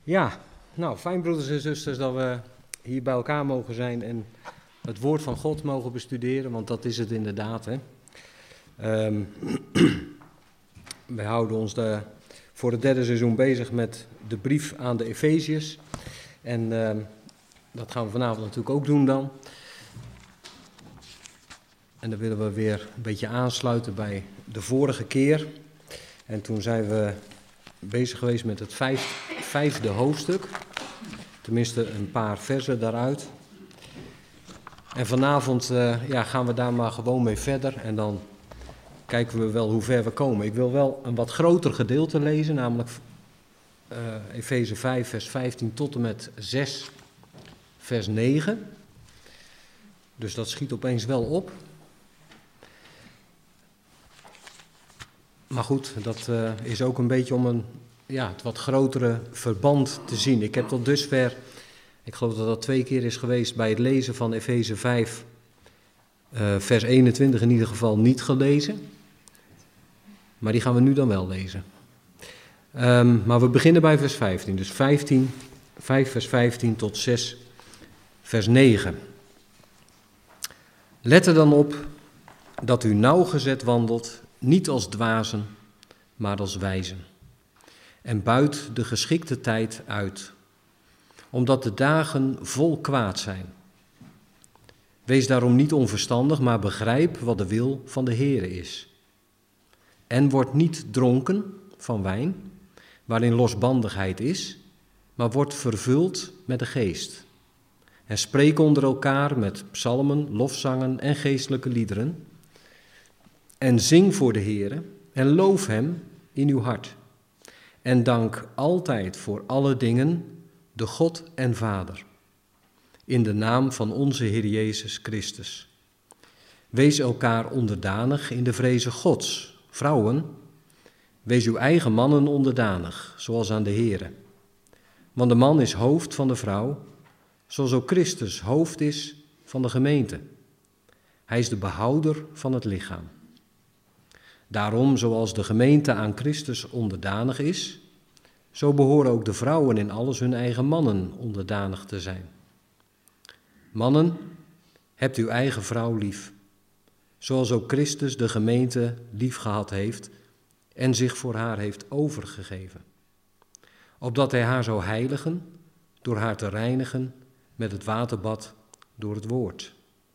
Ja, nou fijn broeders en zusters dat we hier bij elkaar mogen zijn en het woord van God mogen bestuderen, want dat is het inderdaad. Hè. Wij houden ons voor het derde seizoen bezig met de brief aan de Efeziërs en dat gaan we vanavond natuurlijk ook doen dan. En dan willen we weer een beetje aansluiten bij de vorige keer. En toen zijn we bezig geweest met het vijfde hoofdstuk. Tenminste een paar versen daaruit. En vanavond gaan we daar maar gewoon mee verder. En dan kijken we wel hoe ver we komen. Ik wil wel een wat groter gedeelte lezen. Namelijk Efeze 5 vers 15 tot en met 6 vers 9. Dus dat schiet opeens wel op. Maar goed, dat is ook een beetje om het wat grotere verband te zien. Ik heb tot dusver, ik geloof dat dat 2 keer is geweest, bij het lezen van Efeze 5, vers 21 in ieder geval niet gelezen. Maar die gaan we nu dan wel lezen. Maar we beginnen bij vers 15. Dus 5 vers 15 tot 6 vers 9. Let er dan op dat u nauwgezet wandelt, niet als dwazen, maar als wijzen. En buit de geschikte tijd uit, omdat de dagen vol kwaad zijn. Wees daarom niet onverstandig, maar begrijp wat de wil van de Heere is. En word niet dronken van wijn, waarin losbandigheid is, maar word vervuld met de geest. En spreek onder elkaar met psalmen, lofzangen en geestelijke liederen. En zing voor de Heere en loof hem in uw hart. En dank altijd voor alle dingen de God en Vader, in de naam van onze Heer Jezus Christus. Wees elkaar onderdanig in de vreze Gods. Vrouwen, wees uw eigen mannen onderdanig, zoals aan de Heere. Want de man is hoofd van de vrouw, zoals ook Christus hoofd is van de gemeente. Hij is de behouder van het lichaam. Daarom, zoals de gemeente aan Christus onderdanig is, zo behoren ook de vrouwen in alles hun eigen mannen onderdanig te zijn. Mannen, hebt uw eigen vrouw lief, zoals ook Christus de gemeente lief gehad heeft en zich voor haar heeft overgegeven. Opdat hij haar zou heiligen, door haar te reinigen met het waterbad door het woord.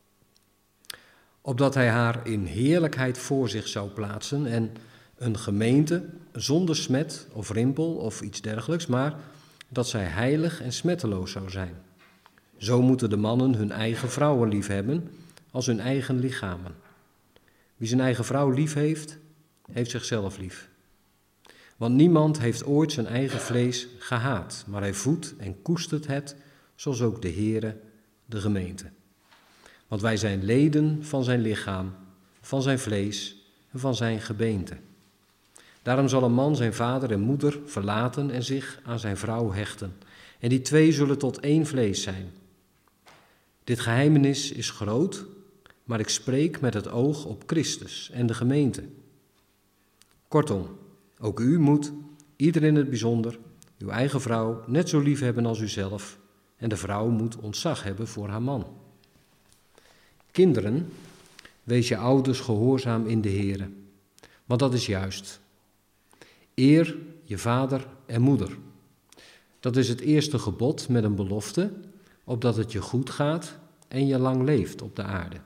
Opdat hij haar in heerlijkheid voor zich zou plaatsen en een gemeente zonder smet of rimpel of iets dergelijks, maar dat zij heilig en smetteloos zou zijn. Zo moeten de mannen hun eigen vrouwen lief hebben als hun eigen lichamen. Wie zijn eigen vrouw lief heeft, heeft zichzelf lief. Want niemand heeft ooit zijn eigen vlees gehaat, maar hij voedt en koestert het, zoals ook de Heere de gemeente. Want wij zijn leden van zijn lichaam, van zijn vlees en van zijn gebeente. Daarom zal een man zijn vader en moeder verlaten en zich aan zijn vrouw hechten. En die twee zullen tot één vlees zijn. Dit geheimenis is groot, maar ik spreek met het oog op Christus en de gemeente. Kortom, ook u moet, ieder in het bijzonder, uw eigen vrouw net zo lief hebben als uzelf. En de vrouw moet ontzag hebben voor haar man. Kinderen, wees je ouders gehoorzaam in de Heere, want dat is juist. Eer je vader en moeder. Dat is het eerste gebod met een belofte, opdat het je goed gaat en je lang leeft op de aarde.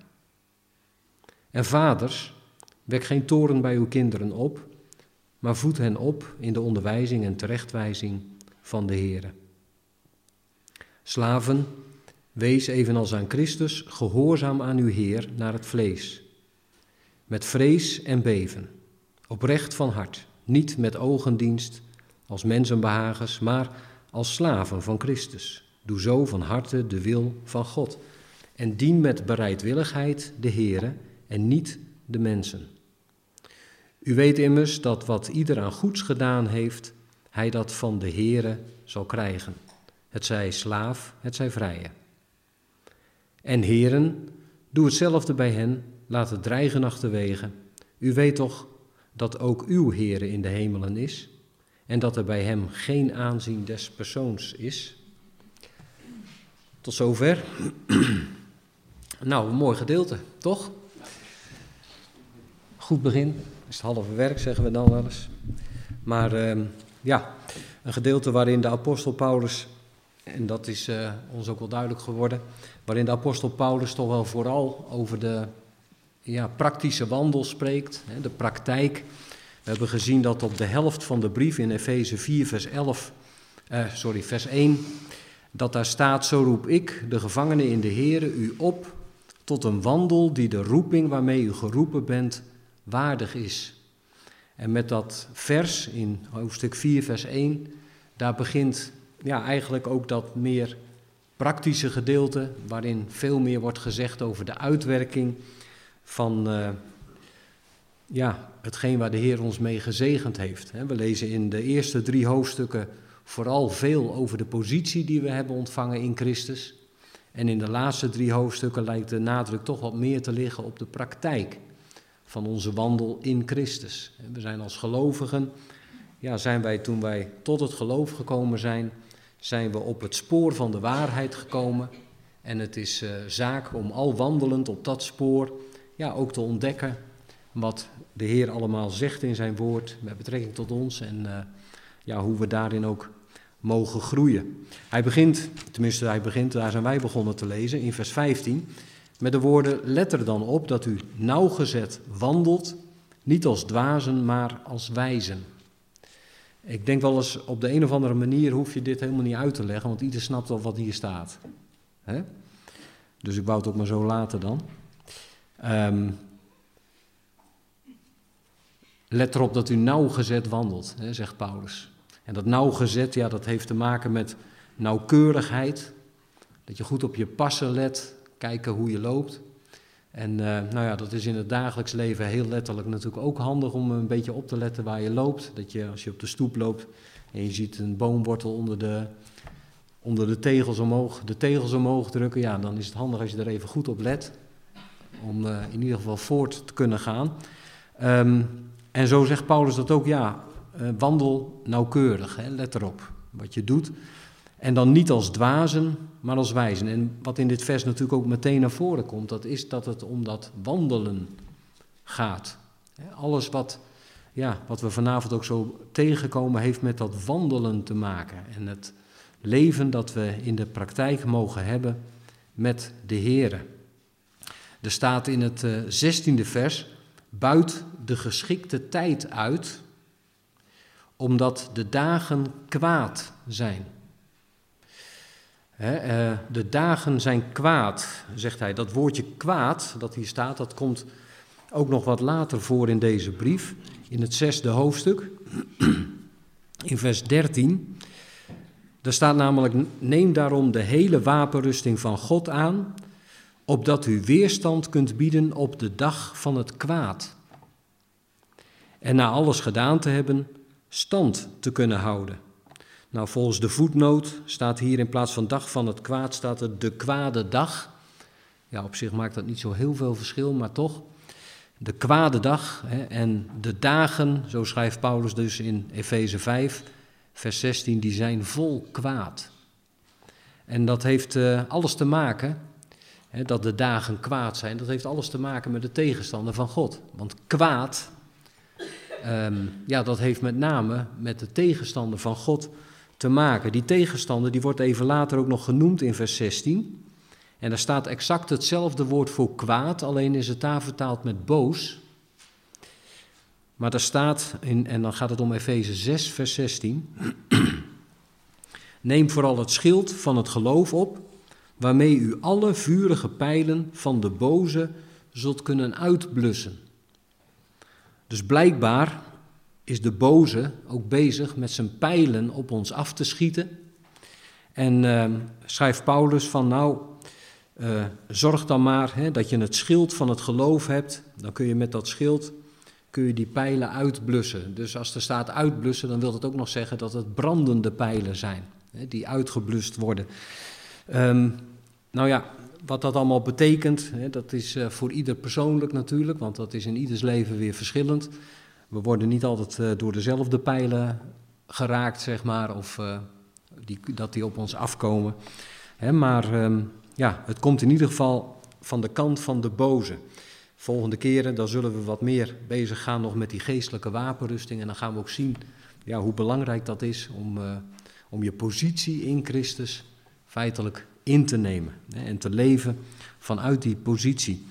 En vaders, wek geen toorn bij uw kinderen op, maar voed hen op in de onderwijzing en terechtwijzing van de Heere. Slaven, wees evenals aan Christus gehoorzaam aan uw Heer naar het vlees. Met vrees en beven, oprecht van hart, niet met ogendienst als mensenbehagers, maar als slaven van Christus. Doe zo van harte de wil van God en dien met bereidwilligheid de Heere en niet de mensen. U weet immers dat wat ieder aan goeds gedaan heeft, hij dat van de Heere zal krijgen. Het zij slaaf, het zij vrije. En heren, doe hetzelfde bij hen, laat het dreigen achterwege. U weet toch dat ook uw Heere in de hemelen is en dat er bij hem geen aanzien des persoons is. Tot zover. Nou, een mooi gedeelte, toch? Goed begin, is het halve werk, zeggen we dan wel eens. Maar een gedeelte waarin de apostel Paulus, en dat is ons ook wel duidelijk geworden, waarin de apostel Paulus toch wel vooral over de praktische wandel spreekt, de praktijk. We hebben gezien dat op de helft van de brief in Efeze 4 vers 1, dat daar staat: zo roep ik, de gevangene in de Here, u op tot een wandel die de roeping waarmee u geroepen bent waardig is. En met dat vers in hoofdstuk 4 vers 1, daar begint eigenlijk ook dat meer praktische gedeelte, waarin veel meer wordt gezegd over de uitwerking van hetgeen waar de Heer ons mee gezegend heeft. We lezen in de eerste 3 hoofdstukken vooral veel over de positie die we hebben ontvangen in Christus. En in de laatste 3 hoofdstukken lijkt de nadruk toch wat meer te liggen op de praktijk van onze wandel in Christus. We zijn als gelovigen, zijn wij toen wij tot het geloof gekomen zijn we op het spoor van de waarheid gekomen. En het is zaak om al wandelend op dat spoor ook te ontdekken wat de Heer allemaal zegt in zijn woord met betrekking tot ons en hoe we daarin ook mogen groeien. Hij begint, daar zijn wij begonnen te lezen, in vers 15, met de woorden: let er dan op dat u nauwgezet wandelt, niet als dwazen, maar als wijzen. Ik denk wel eens, op de een of andere manier hoef je dit helemaal niet uit te leggen, want ieder snapt wel wat hier staat. Dus ik wou het ook maar zo laten dan. Let erop dat u nauwgezet wandelt, zegt Paulus. En dat nauwgezet, dat heeft te maken met nauwkeurigheid. Dat je goed op je passen let, kijken hoe je loopt. En dat is in het dagelijks leven heel letterlijk natuurlijk ook handig om een beetje op te letten waar je loopt. Dat je, als je op de stoep loopt en je ziet een boomwortel onder de tegels omhoog drukken, dan is het handig als je er even goed op let. Om in ieder geval voort te kunnen gaan. En zo zegt Paulus dat ook, wandel nauwkeurig, let erop wat je doet. En dan niet als dwazen, maar als wijzen. En wat in dit vers natuurlijk ook meteen naar voren komt, dat is dat het om dat wandelen gaat. Alles wat we vanavond ook zo tegenkomen, heeft met dat wandelen te maken. En het leven dat we in de praktijk mogen hebben met de Heere. Er staat in het 16e vers: buit de geschikte tijd uit, omdat de dagen kwaad zijn. De dagen zijn kwaad, zegt hij. Dat woordje kwaad dat hier staat, dat komt ook nog wat later voor in deze brief. In het 6e hoofdstuk, in vers 13. Daar staat namelijk: neem daarom de hele wapenrusting van God aan, opdat u weerstand kunt bieden op de dag van het kwaad. En na alles gedaan te hebben, stand te kunnen houden. Nou, volgens de voetnoot staat hier in plaats van dag van het kwaad, staat er de kwade dag. Ja, op zich maakt dat niet zo heel veel verschil, maar toch. De kwade dag en de dagen, zo schrijft Paulus dus in Efeze 5, vers 16, die zijn vol kwaad. En dat heeft alles te maken, dat de dagen kwaad zijn, dat heeft alles te maken met de tegenstander van God. Want kwaad, dat heeft met name met de tegenstander van God te maken. Die tegenstander die wordt even later ook nog genoemd in vers 16. En daar staat exact hetzelfde woord voor kwaad, alleen is het daar vertaald met boos. Maar daar staat, en dan gaat het om Efeze 6, vers 16. Neem vooral het schild van het geloof op, waarmee u alle vurige pijlen van de boze zult kunnen uitblussen. Dus blijkbaar is de boze ook bezig met zijn pijlen op ons af te schieten. En schrijft Paulus van zorg dan maar dat je het schild van het geloof hebt. Dan kun je met dat schild die pijlen uitblussen. Dus als er staat uitblussen, dan wil dat ook nog zeggen dat het brandende pijlen zijn. Die uitgeblust worden. Wat dat allemaal betekent, dat is voor ieder persoonlijk natuurlijk, want dat is in ieders leven weer verschillend. We worden niet altijd door dezelfde pijlen geraakt, zeg maar, of dat die op ons afkomen. Maar het komt in ieder geval van de kant van de boze. Volgende keren dan zullen we wat meer bezig gaan nog met die geestelijke wapenrusting. En dan gaan we ook zien hoe belangrijk dat is om je positie in Christus feitelijk in te nemen. En te leven vanuit die positie.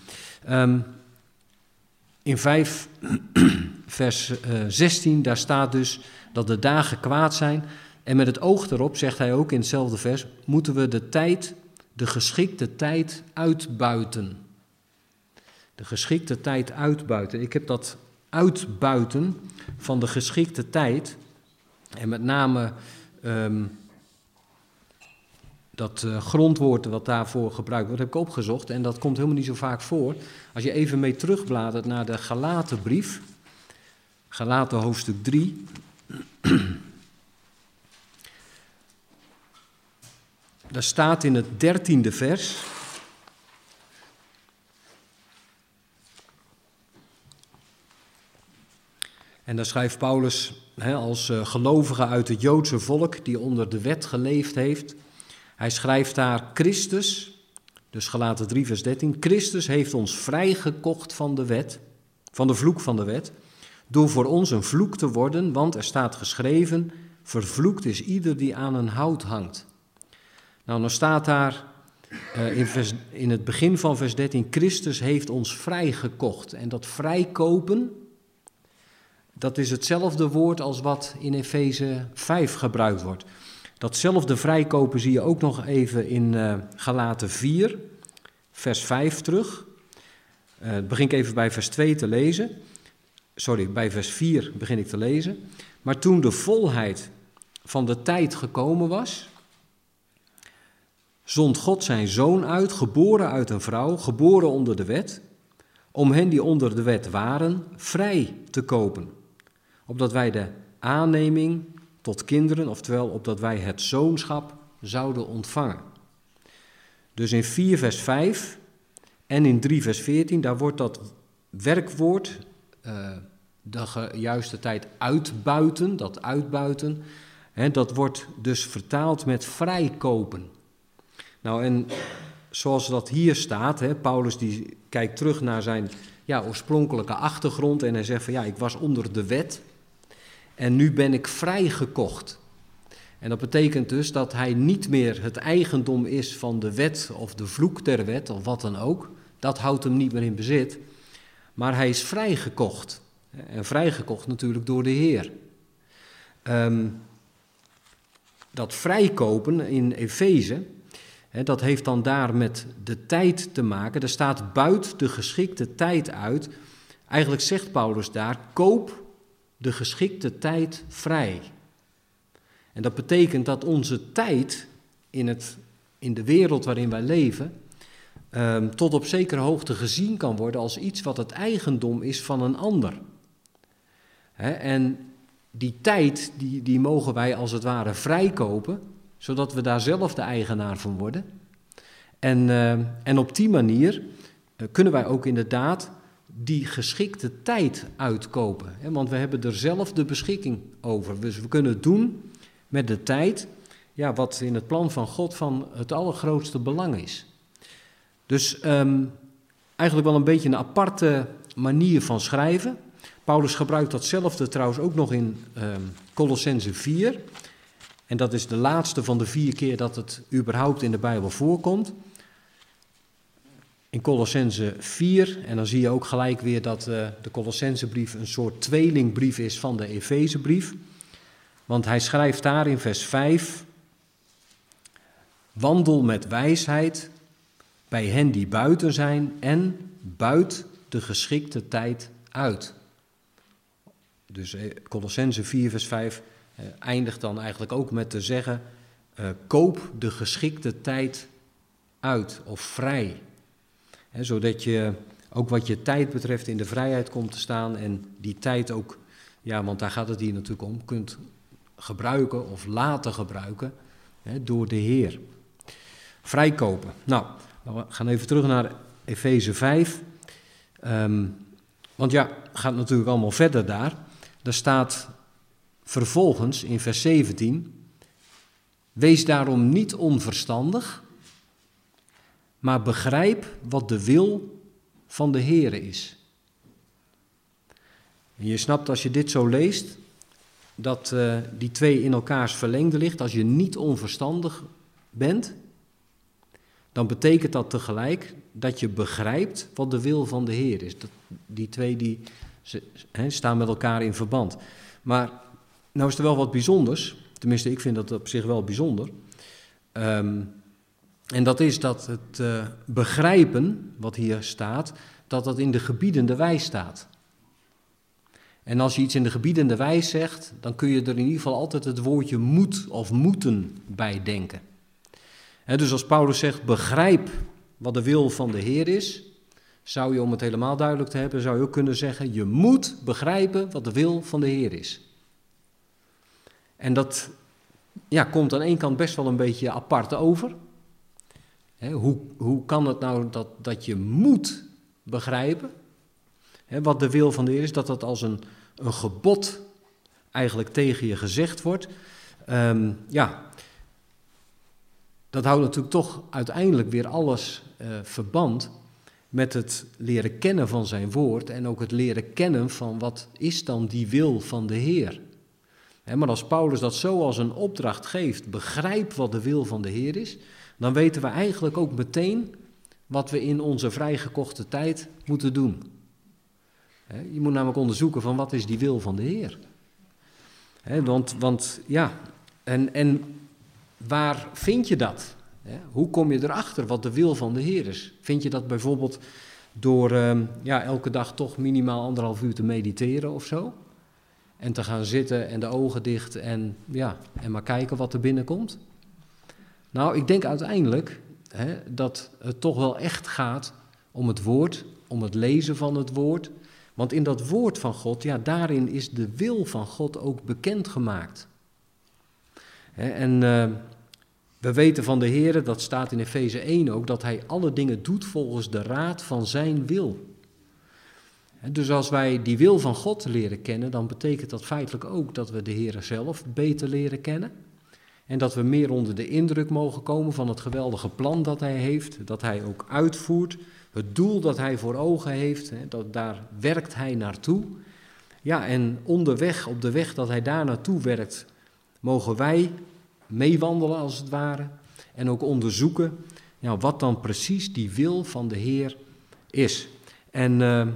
In 5 vers 16, daar staat dus dat de dagen kwaad zijn. En met het oog erop, zegt hij ook in hetzelfde vers, moeten we de geschikte tijd uitbuiten. De geschikte tijd uitbuiten. Ik heb dat uitbuiten van de geschikte tijd, en met name dat grondwoord wat daarvoor gebruikt wordt, heb ik opgezocht. En dat komt helemaal niet zo vaak voor. Als je even mee terugbladert naar de Galatenbrief, Galaten hoofdstuk 3. Daar staat in het 13e vers. En daar schrijft Paulus als gelovige uit het Joodse volk die onder de wet geleefd heeft. Hij schrijft daar Christus, dus Galaten 3 vers 13. Christus heeft ons vrijgekocht van de wet, van de vloek van de wet, door voor ons een vloek te worden, want er staat geschreven, vervloekt is ieder die aan een hout hangt. Nou, dan staat daar in het begin van vers 13, Christus heeft ons vrijgekocht. En dat vrijkopen, dat is hetzelfde woord als wat in Efeze 5 gebruikt wordt. Datzelfde vrijkopen zie je ook nog even in Galaten 4, vers 5 terug. Begin ik even bij vers 2 te lezen. Bij vers 4 begin ik te lezen. Maar toen de volheid van de tijd gekomen was, zond God zijn zoon uit, geboren uit een vrouw, geboren onder de wet, om hen die onder de wet waren, vrij te kopen. Opdat wij de aanneming tot kinderen, oftewel opdat wij het zoonschap zouden ontvangen. Dus in 4 vers 5 en in 3 vers 14, daar wordt dat werkwoord, de juiste tijd uitbuiten, dat uitbuiten, dat wordt dus vertaald met vrijkopen. Nou, en zoals dat hier staat, Paulus die kijkt terug naar zijn oorspronkelijke achtergrond en hij zegt van ik was onder de wet en nu ben ik vrijgekocht. En dat betekent dus dat hij niet meer het eigendom is van de wet of de vloek der wet of wat dan ook. Dat houdt hem niet meer in bezit, maar hij is vrijgekocht. En vrijgekocht natuurlijk door de Heer. Dat vrijkopen in Efeze, dat heeft dan daar met de tijd te maken. Er staat buiten de geschikte tijd uit. Eigenlijk zegt Paulus daar, koop de geschikte tijd vrij. En dat betekent dat onze tijd in de wereld waarin wij leven, tot op zekere hoogte gezien kan worden als iets wat het eigendom is van een ander. En die tijd, die mogen wij als het ware vrijkopen, zodat we daar zelf de eigenaar van worden. En op die manier kunnen wij ook inderdaad die geschikte tijd uitkopen. Want we hebben er zelf de beschikking over. Dus we kunnen het doen met de tijd, wat in het plan van God van het allergrootste belang is. Dus eigenlijk wel een beetje een aparte manier van schrijven. Paulus gebruikt datzelfde trouwens ook nog in Colossenzen 4. En dat is de laatste van de 4 keer dat het überhaupt in de Bijbel voorkomt. In Colossenzen 4, en dan zie je ook gelijk weer dat de Colossenzenbrief een soort tweelingbrief is van de Efezebrief. Want hij schrijft daar in vers 5, wandel met wijsheid bij hen die buiten zijn en buit de geschikte tijd uit. Dus Colossenzen 4 vers 5 eindigt dan eigenlijk ook met te zeggen, koop de geschikte tijd uit of vrij. Zodat je ook wat je tijd betreft in de vrijheid komt te staan en die tijd ook, want daar gaat het hier natuurlijk om, kunt gebruiken of laten gebruiken door de Heer. Vrijkopen. Nou, we gaan even terug naar Efeze 5. Want gaat natuurlijk allemaal verder daar. Daar staat vervolgens in vers 17, wees daarom niet onverstandig, maar begrijp wat de wil van de Heere is. En je snapt als je dit zo leest, dat die twee in elkaars verlengde ligt. Als je niet onverstandig bent, dan betekent dat tegelijk dat je begrijpt wat de wil van de Heer is. Die twee staan met elkaar in verband. Maar nou is er wel wat bijzonders, tenminste ik vind dat op zich wel bijzonder. En dat is dat het begrijpen, wat hier staat, dat in de gebiedende wijs staat. En als je iets in de gebiedende wijs zegt, dan kun je er in ieder geval altijd het woordje moet of moeten bij denken. Dus als Paulus zegt, begrijp wat de wil van de Heer is, zou je, om het helemaal duidelijk te hebben, zou je ook kunnen zeggen, je moet begrijpen wat de wil van de Heer is. En dat komt aan één kant best wel een beetje apart over. Hoe kan het nou dat je moet begrijpen wat de wil van de Heer is, dat als een gebod eigenlijk tegen je gezegd wordt. Dat houdt natuurlijk toch uiteindelijk weer alles verband met het leren kennen van zijn woord en ook het leren kennen van wat is dan die wil van de Heer. Maar als Paulus dat zo als een opdracht geeft, begrijp wat de wil van de Heer is, dan weten we eigenlijk ook meteen wat we in onze vrijgekochte tijd moeten doen. Je moet namelijk onderzoeken van wat is die wil van de Heer. En waar vind je dat? Hoe kom je erachter wat de wil van de Heer is? Vind je dat bijvoorbeeld door elke dag toch minimaal 1,5 uur te mediteren of zo? En te gaan zitten en de ogen dicht en maar kijken wat er binnenkomt? Nou, ik denk uiteindelijk dat het toch wel echt gaat om het woord, om het lezen van het woord. Want in dat woord van God, daarin is de wil van God ook bekendgemaakt. En we weten van de Heer, dat staat in Efeze 1 ook, dat hij alle dingen doet volgens de raad van zijn wil. Dus als wij die wil van God leren kennen, dan betekent dat feitelijk ook dat we de Heer zelf beter leren kennen. En dat we meer onder de indruk mogen komen van het geweldige plan dat hij heeft, dat hij ook uitvoert. Het doel dat hij voor ogen heeft, daar werkt hij naartoe. En onderweg, op de weg dat hij daar naartoe werkt, mogen wij meewandelen als het ware. En ook onderzoeken wat dan precies die wil van de Heer is. En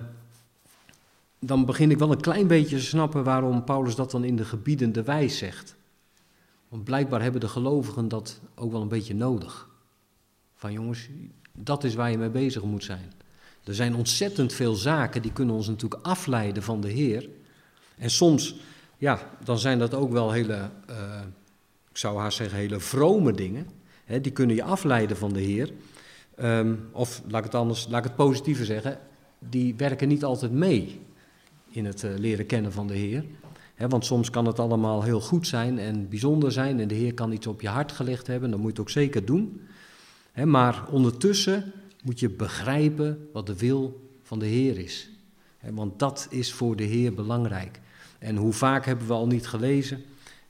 dan begin ik wel een klein beetje te snappen waarom Paulus dat dan in de gebiedende wijs zegt. Want blijkbaar hebben de gelovigen dat ook wel een beetje nodig. Van jongens, dat is waar je mee bezig moet zijn. Er zijn ontzettend veel zaken die kunnen ons natuurlijk afleiden van de Heer. En soms, dan zijn dat ook wel hele, ik zou haast zeggen, hele vrome dingen. Die kunnen je afleiden van de Heer. Of laat ik het positiever zeggen, die werken niet altijd mee in het leren kennen van de Heer. Want soms kan het allemaal heel goed zijn en bijzonder zijn en de Heer kan iets op je hart gelegd hebben, dan moet je het ook zeker doen. Maar ondertussen moet je begrijpen wat de wil van de Heer is. Want dat is voor de Heer belangrijk. En hoe vaak hebben we al niet gelezen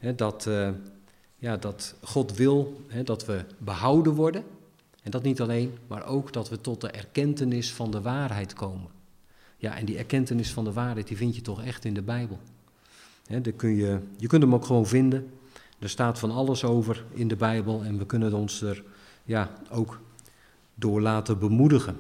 dat God wil dat we behouden worden. En dat niet alleen, maar ook dat we tot de erkentenis van de waarheid komen. En die erkentenis van de waarheid die vind je toch echt in de Bijbel. Je kunt hem ook gewoon vinden. Er staat van alles over in de Bijbel en we kunnen ons er ook door laten bemoedigen.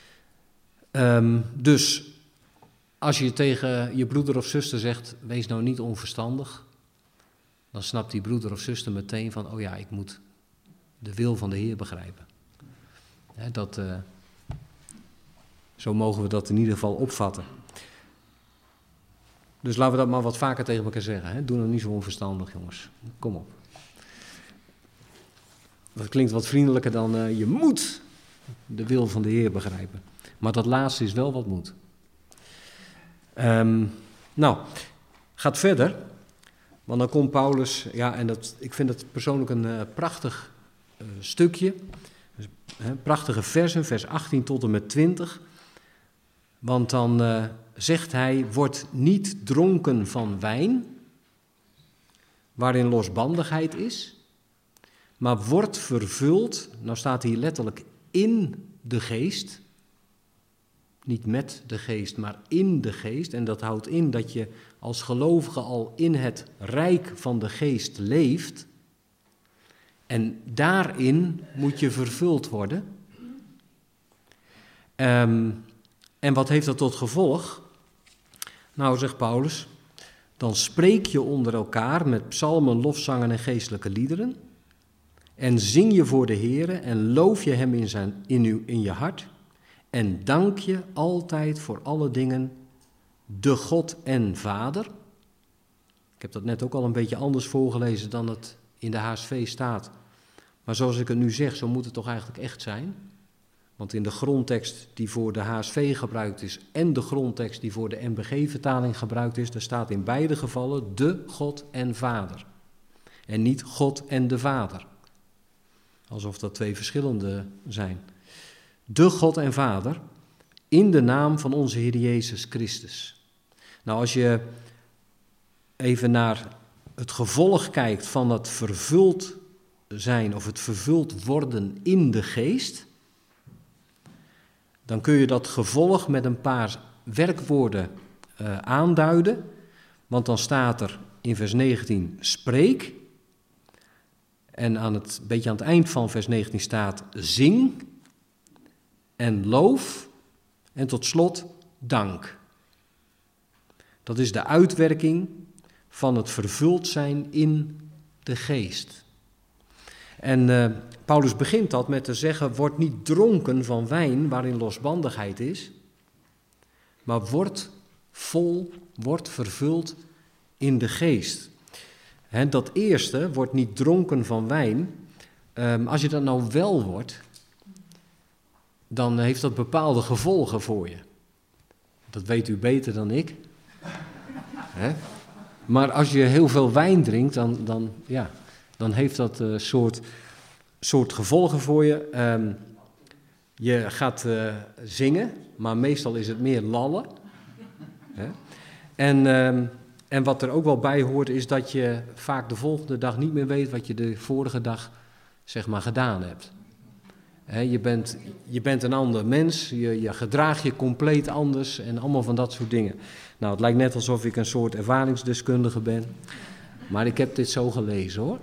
Dus als je tegen je broeder of zuster zegt, wees nou niet onverstandig, dan snapt die broeder of zuster meteen van, ik moet de wil van de Heer begrijpen. Zo mogen we dat in ieder geval opvatten. Dus laten we dat maar wat vaker tegen elkaar zeggen. Doe nou niet zo onverstandig, jongens. Kom op. Dat klinkt wat vriendelijker dan je moet de wil van de Heer begrijpen. Maar dat laatste is wel wat moet. Gaat verder. Want dan komt Paulus, ik vind het persoonlijk een prachtig stukje. Prachtige versen, vers 18 tot en met 20. Want dan zegt hij, word niet dronken van wijn, waarin losbandigheid is, maar wordt vervuld, nou staat hier letterlijk in de geest, niet met de geest, maar in de geest. En dat houdt in dat je als gelovige al in het rijk van de geest leeft. En daarin moet je vervuld worden. En wat heeft dat tot gevolg? Nou, zegt Paulus, dan spreek je onder elkaar met psalmen, lofzangen en geestelijke liederen. En zing je voor de Heere en loof je hem in je hart. En dank je altijd voor alle dingen de God en Vader. Ik heb dat net ook al een beetje anders voorgelezen dan het in de HSV staat. Maar zoals ik het nu zeg, zo moet het toch eigenlijk echt zijn. Want in de grondtekst die voor de HSV gebruikt is en de grondtekst die voor de NBG-vertaling gebruikt is, daar staat in beide gevallen de God en Vader. En niet God en de Vader. Alsof dat twee verschillende zijn. De God en Vader, in de naam van onze Heer Jezus Christus. Nou, als je even naar het gevolg kijkt van het vervuld zijn of het vervuld worden in de geest, dan kun je dat gevolg met een paar werkwoorden aanduiden. Want dan staat er in vers 19 spreek. En beetje aan het eind van vers 19 staat zing en loof en tot slot dank. Dat is de uitwerking van het vervuld zijn in de geest. En Paulus begint dat met te zeggen, word niet dronken van wijn waarin losbandigheid is, maar word vol, word vervuld in de geest. Dat eerste, wordt niet dronken van wijn. Als je dat nou wel wordt, dan heeft dat bepaalde gevolgen voor je. Dat weet u beter dan ik. Maar als je heel veel wijn drinkt, dan heeft dat soort gevolgen voor je. Je gaat zingen, maar meestal is het meer lallen. En wat er ook wel bij hoort is dat je vaak de volgende dag niet meer weet wat je de vorige dag zeg maar gedaan hebt. Je bent een ander mens, je gedraagt je compleet anders en allemaal van dat soort dingen. Nou, het lijkt net alsof ik een soort ervaringsdeskundige ben, maar ik heb dit zo gelezen hoor.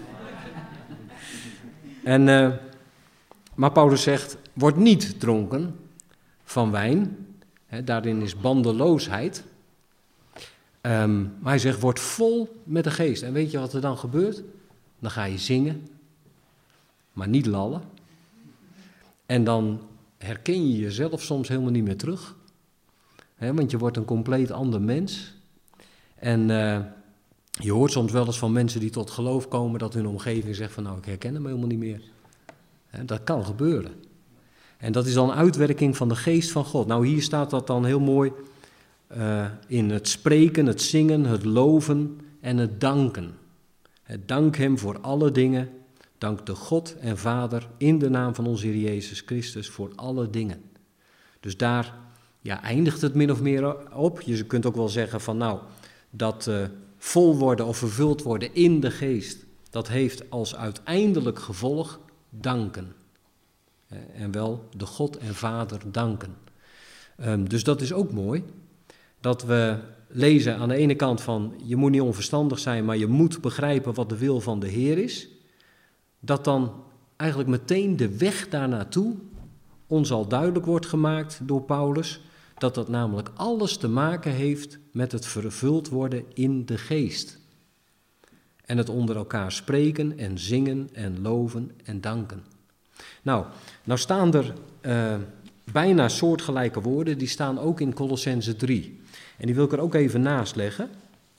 Maar Paulus zegt, word niet dronken van wijn, daarin is bandeloosheid. Maar hij zegt, word vol met de geest. En weet je wat er dan gebeurt? Dan ga je zingen, maar niet lallen. En dan herken je jezelf soms helemaal niet meer terug. Want je wordt een compleet ander mens. En je hoort soms wel eens van mensen die tot geloof komen, dat hun omgeving zegt van nou, ik herken hem helemaal niet meer. Dat kan gebeuren. En dat is dan een uitwerking van de geest van God. Nou, hier staat dat dan heel mooi in het spreken, het zingen, het loven en het danken. Dank hem voor alle dingen. Dank de God en Vader in de naam van onze Heer Jezus Christus voor alle dingen. Dus daar eindigt het min of meer op. Je kunt ook wel zeggen van nou, dat vol worden of vervuld worden in de geest, dat heeft als uiteindelijk gevolg danken. En wel de God en Vader danken. Dus dat is ook mooi, dat we lezen aan de ene kant van je moet niet onverstandig zijn, maar je moet begrijpen wat de wil van de Heer is. Dat dan eigenlijk meteen de weg daarnaartoe ons al duidelijk wordt gemaakt door Paulus, dat dat namelijk alles te maken heeft met het vervuld worden in de geest. En het onder elkaar spreken en zingen en loven en danken. Nou staan er bijna soortgelijke woorden, die staan ook in Kolossenzen 3. En die wil ik er ook even naast leggen.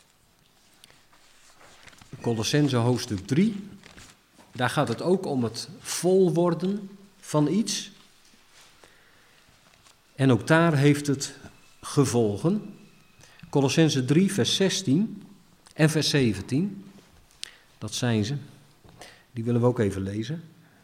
Kolossenzen hoofdstuk 3. Daar gaat het ook om het vol worden van iets. En ook daar heeft het gevolgen. Kolossenzen 3, vers 16 en vers 17. Dat zijn ze. Die willen we ook even lezen.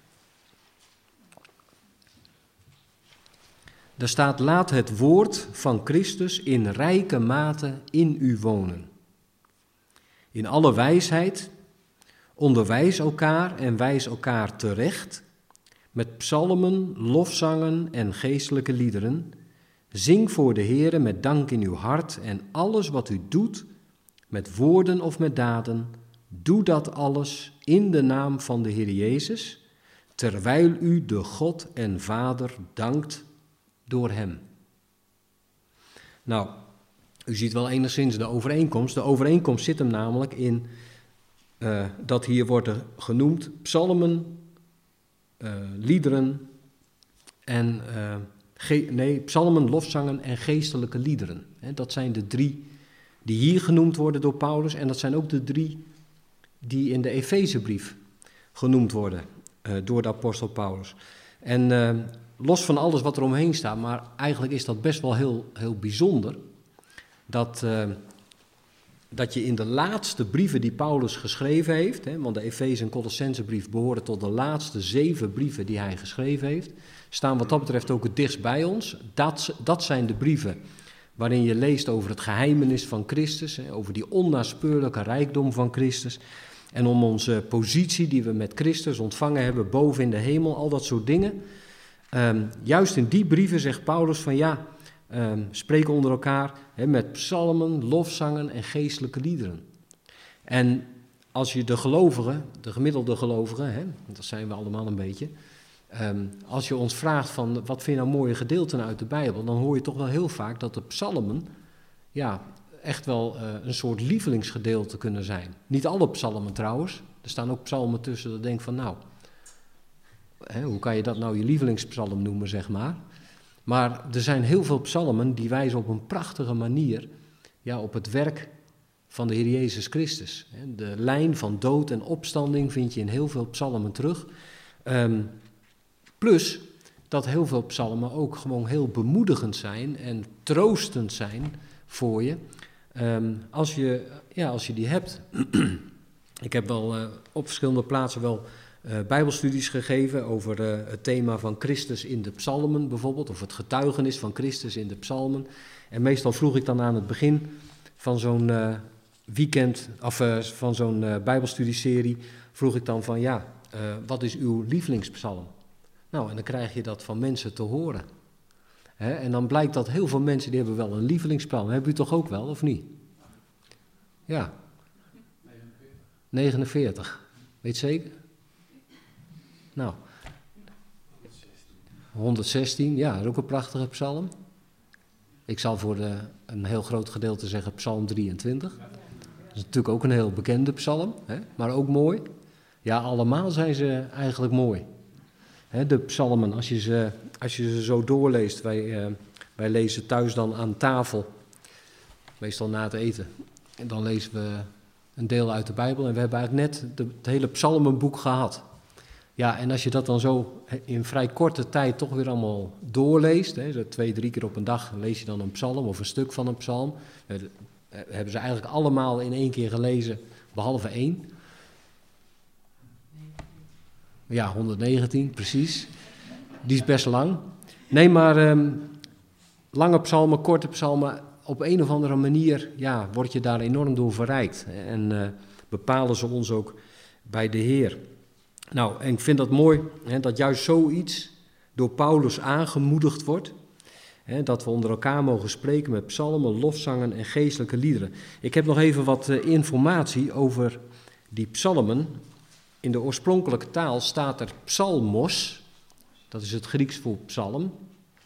Daar staat, laat het woord van Christus in rijke mate in u wonen. In alle wijsheid onderwijs elkaar en wijs elkaar terecht met psalmen, lofzangen en geestelijke liederen. Zing voor de Heere met dank in uw hart en alles wat u doet, met woorden of met daden, doe dat alles in de naam van de Heer Jezus, terwijl u de God en Vader dankt door hem. Nou, u ziet wel enigszins de overeenkomst. De overeenkomst zit hem namelijk in dat hier worden genoemd psalmen, liederen en psalmen, lofzangen en geestelijke liederen. Dat zijn de 3 die hier genoemd worden door Paulus en dat zijn ook de 3 die in de Efezebrief genoemd worden door de apostel Paulus. En los van alles wat er omheen staat, maar eigenlijk is dat best wel heel bijzonder, dat je in de laatste brieven die Paulus geschreven heeft, want de Efeze- en Colossensebrief behoren tot de laatste 7 brieven die hij geschreven heeft, staan wat dat betreft ook het dichtst bij ons. Dat zijn de brieven waarin je leest over het geheimenis van Christus, over die onnaspeurlijke rijkdom van Christus en om onze positie die we met Christus ontvangen hebben boven in de hemel, al dat soort dingen. Juist in die brieven zegt Paulus van spreek onder elkaar met psalmen, lofzangen en geestelijke liederen. En als je de gelovigen, de gemiddelde gelovigen, dat zijn we allemaal een beetje, als je ons vraagt van wat vind je nou mooie gedeelten uit de Bijbel, dan hoor je toch wel heel vaak dat de psalmen echt wel een soort lievelingsgedeelte kunnen zijn. Niet alle psalmen trouwens, er staan ook psalmen tussen dat ik denk van hoe kan je dat nou je lievelingspsalm noemen, zeg maar. Maar er zijn heel veel psalmen die wijzen op een prachtige manier op het werk van de Heer Jezus Christus. De lijn van dood en opstanding vind je in heel veel psalmen terug. Plus dat heel veel psalmen ook gewoon heel bemoedigend zijn en troostend zijn voor je. Als je die hebt. Ik heb wel op verschillende plaatsen wel bijbelstudies gegeven over het thema van Christus in de psalmen bijvoorbeeld, of het getuigenis van Christus in de psalmen. En meestal vroeg ik dan aan het begin van zo'n weekend, of van zo'n bijbelstudieserie, vroeg ik dan van wat is uw lievelingspsalm? Nou, en dan krijg je dat van mensen te horen. En dan blijkt dat heel veel mensen die hebben wel een lievelingspsalm. Hebben u toch ook wel, of niet? Ja. 49. Weet je zeker? Nou, 116, ja, dat is ook een prachtige psalm. Ik zal voor een heel groot gedeelte zeggen psalm 23. Dat is natuurlijk ook een heel bekende psalm, maar ook mooi. Ja, allemaal zijn ze eigenlijk mooi. De psalmen, als je ze zo doorleest, wij lezen thuis dan aan tafel, meestal na het eten. En dan lezen we een deel uit de Bijbel en we hebben eigenlijk net het hele psalmenboek gehad. Ja, en als je dat dan zo in vrij korte tijd toch weer allemaal doorleest, 2-3 keer op een dag lees je dan een psalm of een stuk van een psalm. Hebben ze eigenlijk allemaal in 1 keer gelezen, behalve 1. Ja, 119, precies. Die is best lang. Nee, maar lange psalmen, korte psalmen, op een of andere manier word je daar enorm door verrijkt. En bepalen ze ons ook bij de Heer. Nou, en ik vind dat mooi dat juist zoiets door Paulus aangemoedigd wordt. Dat we onder elkaar mogen spreken met psalmen, lofzangen en geestelijke liederen. Ik heb nog even wat informatie over die psalmen. In de oorspronkelijke taal staat er psalmos, dat is het Grieks voor psalm.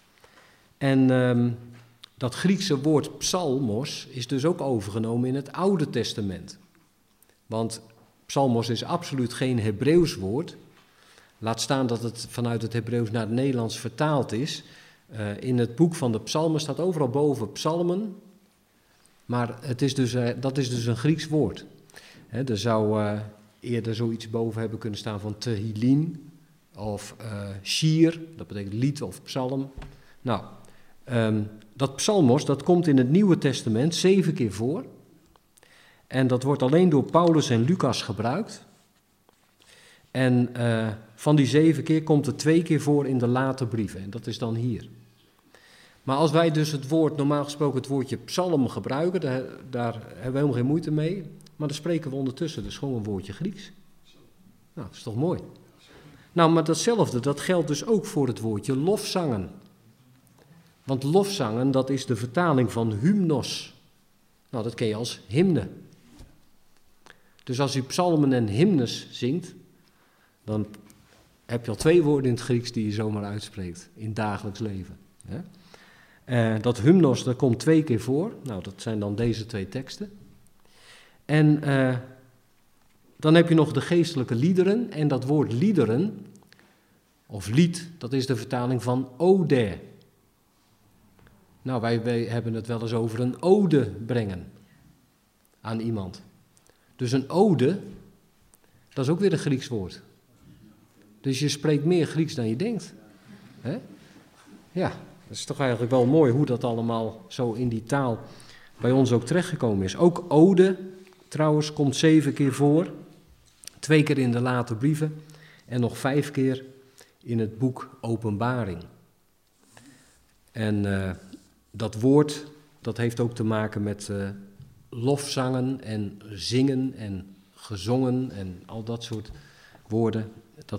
En dat Griekse woord psalmos is dus ook overgenomen in het Oude Testament. Want psalmos is absoluut geen Hebreeuws woord. Laat staan dat het vanuit het Hebreeuws naar het Nederlands vertaald is. In het boek van de psalmen staat overal boven psalmen. Maar dat is dus een Grieks woord. Er zou eerder zoiets boven hebben kunnen staan van tehillim of shir, dat betekent lied of psalm. Nou, dat psalmos, dat komt in het Nieuwe Testament 7 keer voor. En dat wordt alleen door Paulus en Lucas gebruikt. En van die 7 keer komt het 2 keer voor in de late brieven. En dat is dan hier. Maar als wij dus normaal gesproken het woordje psalm gebruiken, daar hebben we helemaal geen moeite mee. Maar dan spreken we ondertussen dus gewoon een woordje Grieks. Nou, dat is toch mooi? Nou, maar datzelfde, dat geldt dus ook voor het woordje lofzangen. Want lofzangen, dat is de vertaling van hymnos. Nou, dat ken je als hymne. Dus als u psalmen en hymnes zingt, dan heb je al 2 woorden in het Grieks die je zomaar uitspreekt in het dagelijks leven. Dat hymnos, dat komt 2 keer voor. Nou, dat zijn dan deze 2 teksten. En dan heb je nog de geestelijke liederen. En dat woord liederen, of lied, dat is de vertaling van ode. Nou, wij hebben het wel eens over een ode brengen aan iemand. Dus een ode, dat is ook weer een Grieks woord. Dus je spreekt meer Grieks dan je denkt. Hè? Ja, dat is toch eigenlijk wel mooi hoe dat allemaal zo in die taal bij ons ook terechtgekomen is. Ook ode, trouwens, komt 7 keer voor. 2 keer in de late brieven en nog 5 keer in het boek Openbaring. En dat woord, dat heeft ook te maken met lofzangen en zingen en gezongen en al dat soort woorden.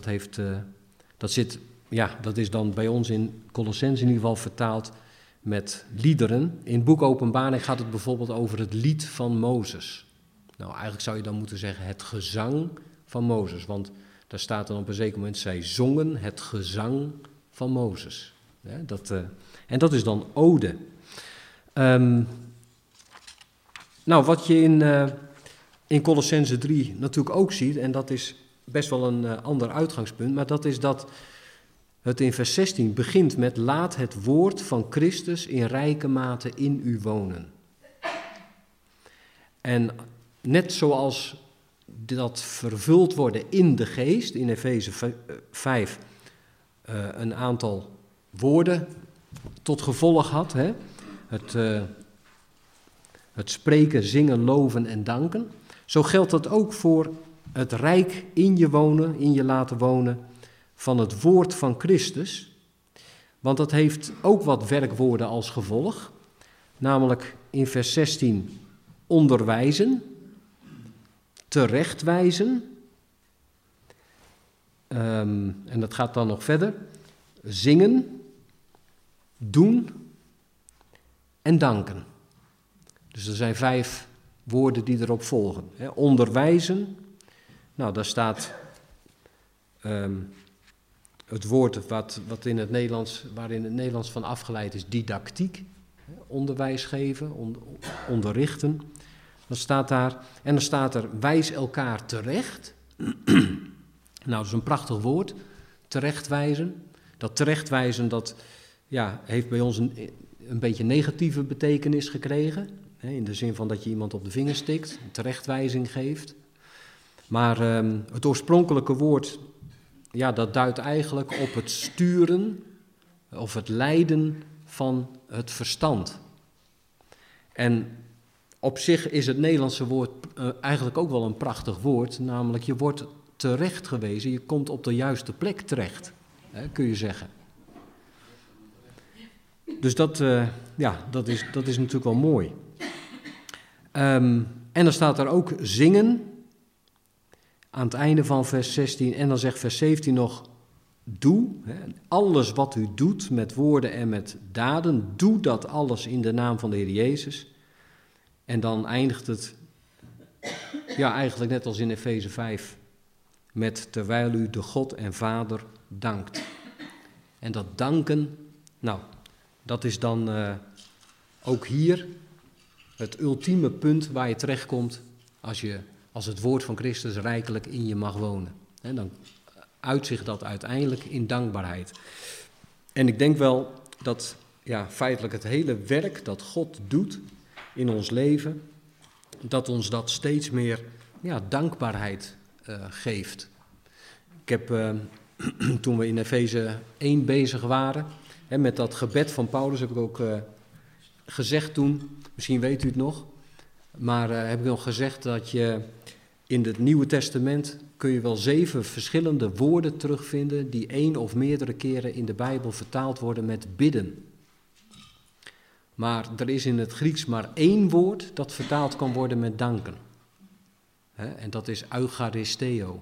Dat is dan bij ons in Colossenzen in ieder geval vertaald met liederen. In het boek Openbaring gaat het bijvoorbeeld over het lied van Mozes. Nou, eigenlijk zou je dan moeten zeggen het gezang van Mozes, want daar staat dan op een zeker moment, zij zongen het gezang van Mozes. Ja, en dat is dan ode. Nou, wat je in Colossenzen 3 natuurlijk ook ziet, en dat is best wel een ander uitgangspunt, maar dat is dat het in vers 16 begint met laat het woord van Christus in rijke mate in u wonen. En net zoals dat vervuld worden in de geest, in Efeze 5 een aantal woorden tot gevolg had, hè? Het spreken, zingen, loven en danken. Zo geldt dat ook voor het rijk in je wonen, in je laten wonen van het woord van Christus. Want dat heeft ook wat werkwoorden als gevolg. Namelijk in vers 16 onderwijzen, terechtwijzen. En dat gaat dan nog verder. Zingen, doen en danken. Dus er zijn 5 woorden die erop volgen. Onderwijzen, nou daar staat het woord waarin het Nederlands van afgeleid is, didactiek. Onderwijs geven, onderrichten. Dat staat daar. En dan staat er wijs elkaar terecht. Nou, dat is een prachtig woord, terechtwijzen. Dat terechtwijzen, dat heeft bij ons een beetje negatieve betekenis gekregen. In de zin van dat je iemand op de vinger stikt, een terechtwijzing geeft. Maar het oorspronkelijke woord, dat duidt eigenlijk op het sturen of het leiden van het verstand. En op zich is het Nederlandse woord eigenlijk ook wel een prachtig woord, namelijk je wordt terecht gewezen, je komt op de juiste plek terecht, kun je zeggen. Dus dat is natuurlijk wel mooi. En dan staat er ook zingen aan het einde van vers 16 en dan zegt vers 17 nog doe, alles wat u doet met woorden en met daden, doe dat alles in de naam van de Heer Jezus. En dan eindigt het, eigenlijk net als in Efeze 5, met terwijl u de God en Vader dankt. En dat danken, nou, dat is dan ook hier het ultieme punt waar je terechtkomt als het woord van Christus rijkelijk in je mag wonen. En dan uitzicht dat uiteindelijk in dankbaarheid. En ik denk wel dat feitelijk het hele werk dat God doet in ons leven, dat ons dat steeds meer dankbaarheid geeft. Ik heb, toen we in Efeze 1 bezig waren, met dat gebed van Paulus, heb ik ook gezegd toen, misschien weet u het nog, maar heb ik nog gezegd dat je in het Nieuwe Testament kun je wel 7 verschillende woorden terugvinden die 1 of meerdere keren in de Bijbel vertaald worden met bidden. Maar er is in het Grieks maar 1 woord dat vertaald kan worden met danken. En dat is eucharisteo.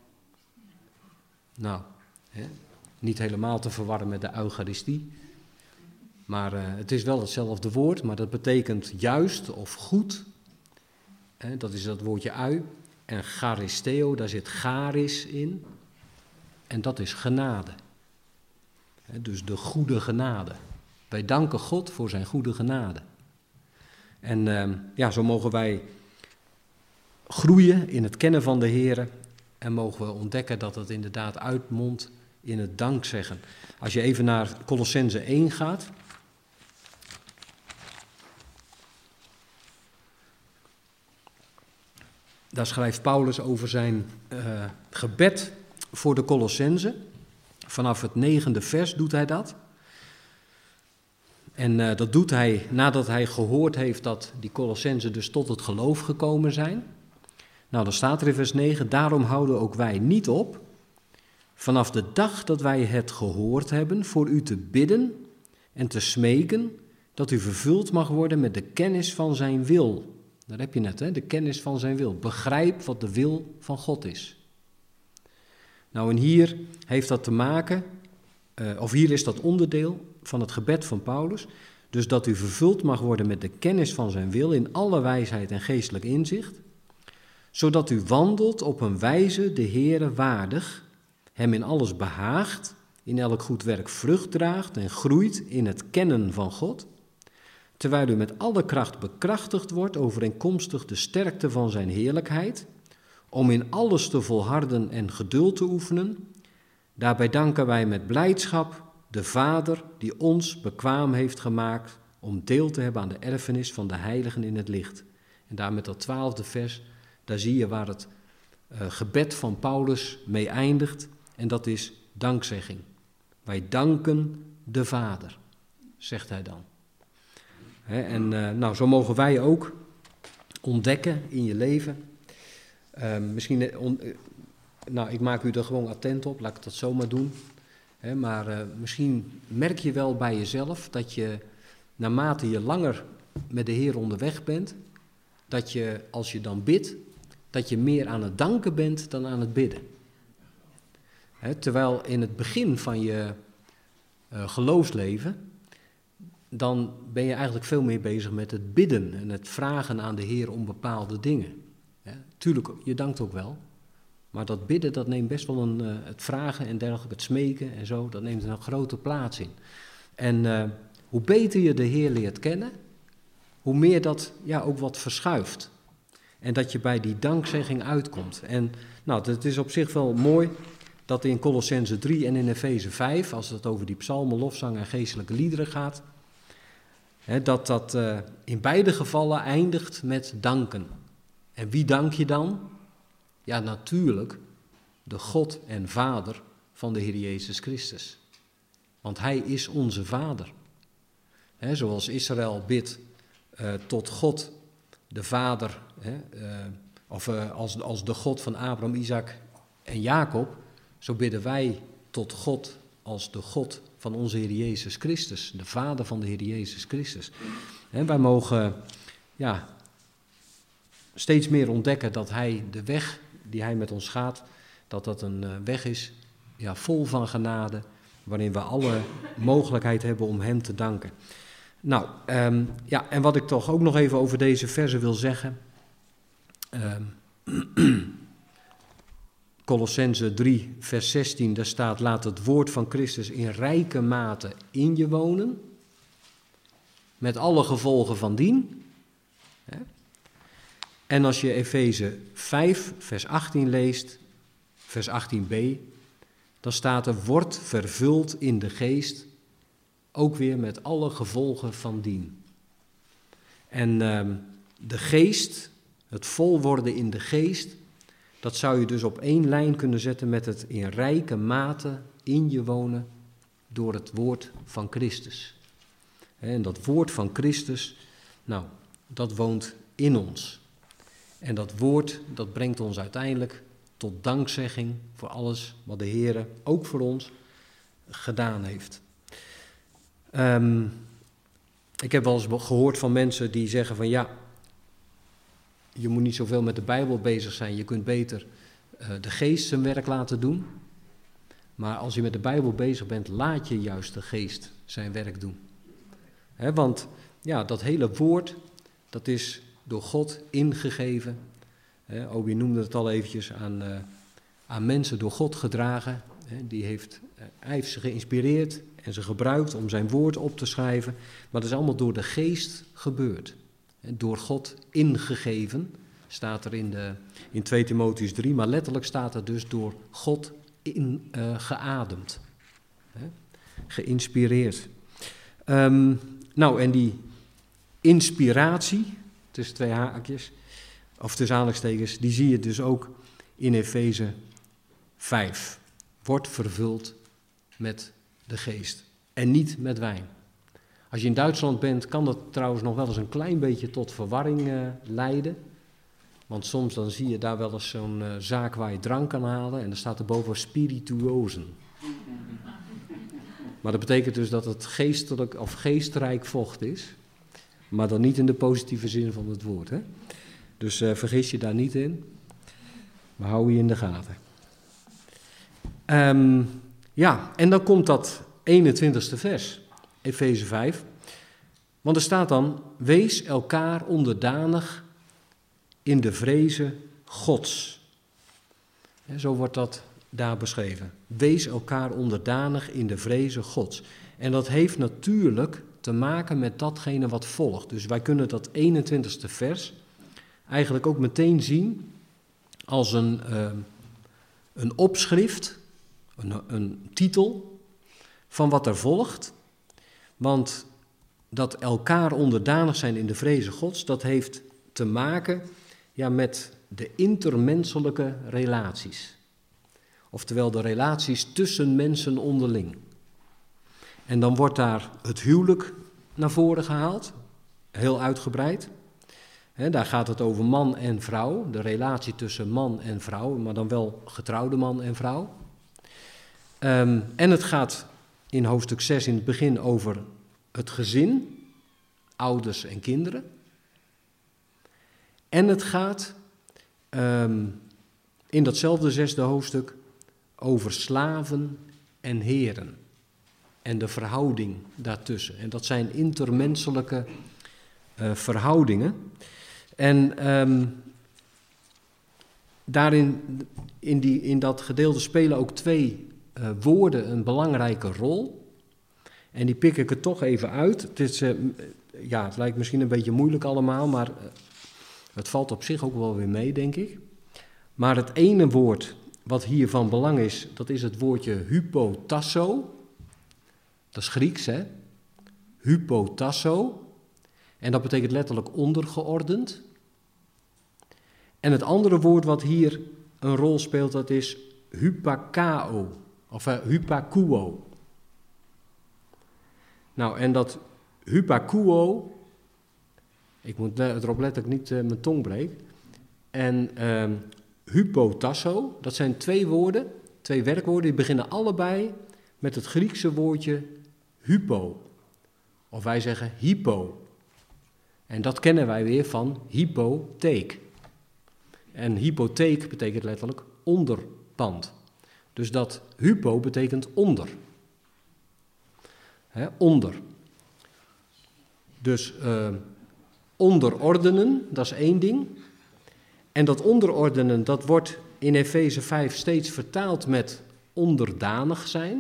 Nou, niet helemaal te verwarren met de Eucharistie. Maar het is wel hetzelfde woord, maar dat betekent juist of goed. Dat is dat woordje ui. En charisteo, daar zit charis in. En dat is genade. Dus de goede genade. Wij danken God voor zijn goede genade. En zo mogen wij groeien in het kennen van de Heere. En mogen we ontdekken dat het inderdaad uitmondt in het dankzeggen. Als je even naar Kolossenzen 1 gaat. Daar schrijft Paulus over zijn gebed voor de Kolossenzen. Vanaf het 9e vers doet hij dat. En dat doet hij nadat hij gehoord heeft dat die Kolossenzen dus tot het geloof gekomen zijn. Nou, dan staat er in vers 9, daarom houden ook wij niet op, vanaf de dag dat wij het gehoord hebben, voor u te bidden en te smeken, dat u vervuld mag worden met de kennis van zijn wil. Daar heb je net, de kennis van zijn wil. Begrijp wat de wil van God is. Nou, en hier heeft dat te maken, hier is dat onderdeel van het gebed van Paulus. Dus dat u vervuld mag worden met de kennis van zijn wil in alle wijsheid en geestelijk inzicht, zodat u wandelt op een wijze de Heere waardig, hem in alles behaagt, in elk goed werk vrucht draagt en groeit in het kennen van God, terwijl u met alle kracht bekrachtigd wordt overeenkomstig de sterkte van zijn heerlijkheid, om in alles te volharden en geduld te oefenen. Daarbij danken wij met blijdschap de Vader die ons bekwaam heeft gemaakt om deel te hebben aan de erfenis van de heiligen in het licht. En daar met dat 12e vers, daar zie je waar het gebed van Paulus mee eindigt. En dat is dankzegging. Wij danken de Vader, zegt hij dan. Zo mogen wij ook ontdekken in je leven. Ik maak u er gewoon attent op, laat ik dat zomaar doen. Maar misschien merk je wel bij jezelf dat je, naarmate je langer met de Heer onderweg bent, dat je, als je dan bidt, dat je meer aan het danken bent dan aan het bidden. Terwijl in het begin van je geloofsleven, dan ben je eigenlijk veel meer bezig met het bidden en het vragen aan de Heer om bepaalde dingen. Tuurlijk, je dankt ook wel, maar dat bidden, dat neemt best wel het vragen en dergelijke, het smeken en zo, dat neemt een grote plaats in. En hoe beter je de Heer leert kennen, hoe meer dat ook wat verschuift. En dat je bij die dankzegging uitkomt. En het is op zich wel mooi dat in Kolossenzen 3 en in Efeze 5, als het over die psalmen, lofzang en geestelijke liederen gaat, dat in beide gevallen eindigt met danken. En wie dank je dan? Ja, natuurlijk de God en Vader van de Heer Jezus Christus. Want Hij is onze Vader. Zoals Israël bidt tot God, de Vader, als de God van Abraham, Isaac en Jacob, zo bidden wij tot God als de God van onze Heer Jezus Christus, de Vader van de Heer Jezus Christus. Wij mogen steeds meer ontdekken dat Hij de weg die Hij met ons gaat, dat een weg is vol van genade, waarin we alle mogelijkheid hebben om Hem te danken. Nou, en wat ik toch ook nog even over deze verse wil zeggen. Kolossenzen 3, vers 16, daar staat: laat het woord van Christus in rijke mate in je wonen, met alle gevolgen van dien. En als je Efeze 5, vers 18 leest, vers 18b, dan staat er: wordt vervuld in de geest, ook weer met alle gevolgen van dien. En de geest, het vol worden in de geest, dat zou je dus op één lijn kunnen zetten met het in rijke mate in je wonen door het woord van Christus. En dat woord van Christus, dat woont in ons. En dat woord, dat brengt ons uiteindelijk tot dankzegging voor alles wat de Heere ook voor ons gedaan heeft. Ik heb wel eens gehoord van mensen die zeggen van je moet niet zoveel met de Bijbel bezig zijn. Je kunt beter de geest zijn werk laten doen. Maar als je met de Bijbel bezig bent, laat je juist de geest zijn werk doen. Want ja, dat hele woord, dat is door God ingegeven. Obi noemde het al eventjes, aan mensen door God gedragen. Hij heeft ze geïnspireerd en ze gebruikt om zijn woord op te schrijven. Maar dat is allemaal door de geest gebeurd. Door God ingegeven, staat er in 2 Timotheüs 3, maar letterlijk staat er dus door God geademd. Geïnspireerd. En die inspiratie, tussen twee haakjes, of tussen aanhalingstekens, die zie je dus ook in Efeze 5. Wordt vervuld met de geest en niet met wijn. Als je in Duitsland bent, kan dat trouwens nog wel eens een klein beetje tot verwarring leiden. Want soms dan zie je daar wel eens zo'n zaak waar je drank kan halen en dan staat er boven spirituosen. Maar dat betekent dus dat het geestelijk of geestrijk vocht is, maar dan niet in de positieve zin van het woord. Hè? Dus vergis je daar niet in, maar hou je in de gaten. En dan komt dat 21ste vers, Efeze 5. Want er staat dan, wees elkaar onderdanig in de vreze Gods. Zo wordt dat daar beschreven. Wees elkaar onderdanig in de vreze Gods. En dat heeft natuurlijk te maken met datgene wat volgt. Dus wij kunnen dat 21ste vers eigenlijk ook meteen zien als een opschrift, een titel van wat er volgt. Want dat elkaar onderdanig zijn in de vreze Gods, dat heeft te maken met de intermenselijke relaties. Oftewel de relaties tussen mensen onderling. En dan wordt daar het huwelijk naar voren gehaald, heel uitgebreid. Daar gaat het over man en vrouw, de relatie tussen man en vrouw, maar dan wel getrouwde man en vrouw. En het gaat in hoofdstuk 6 in het begin over het gezin, ouders en kinderen. En het gaat in datzelfde 6e hoofdstuk over slaven en heren. En de verhouding daartussen. En dat zijn intermenselijke verhoudingen. En daarin, in dat gedeelte spelen ook twee woorden een belangrijke rol. En die pik ik er toch even uit. Het lijkt misschien een beetje moeilijk allemaal, maar het valt op zich ook wel weer mee, denk ik. Maar het ene woord wat hier van belang is, dat is het woordje hypotasso. Dat is Grieks, hè? Hypotasso. En dat betekent letterlijk ondergeordend. En het andere woord wat hier een rol speelt, dat is hypakao, of hypakuo. Nou, en dat hypakuo, ik moet erop letten dat ik niet mijn tong breek. En hypotasso, dat zijn twee woorden, twee werkwoorden, die beginnen allebei met het Griekse woordje hypo. Of wij zeggen hypo. En dat kennen wij weer van hypotheek. En hypotheek betekent letterlijk onderpand. Dus dat hypo betekent onder. Onder. Dus onderordenen, dat is één ding. En dat onderordenen, dat wordt in Efeze 5 steeds vertaald met onderdanig zijn.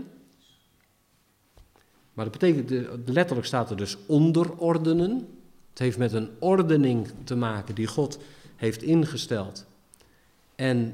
Maar dat betekent, letterlijk staat er dus onderordenen. Het heeft met een ordening te maken die God heeft ingesteld. En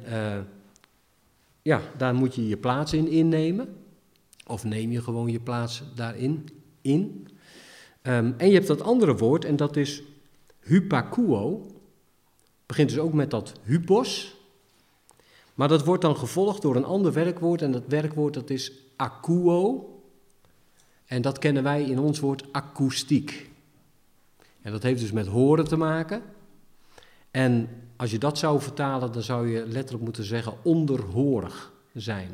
daar moet je je plaats in innemen. Of neem je gewoon je plaats daarin in. En je hebt dat andere woord en dat is hypakuo. Begint dus ook met dat hypos. Maar dat wordt dan gevolgd door een ander werkwoord. En dat werkwoord dat is akuo. En dat kennen wij in ons woord akoestiek. En dat heeft dus met horen te maken. En als je dat zou vertalen, dan zou je letterlijk moeten zeggen onderhorig zijn.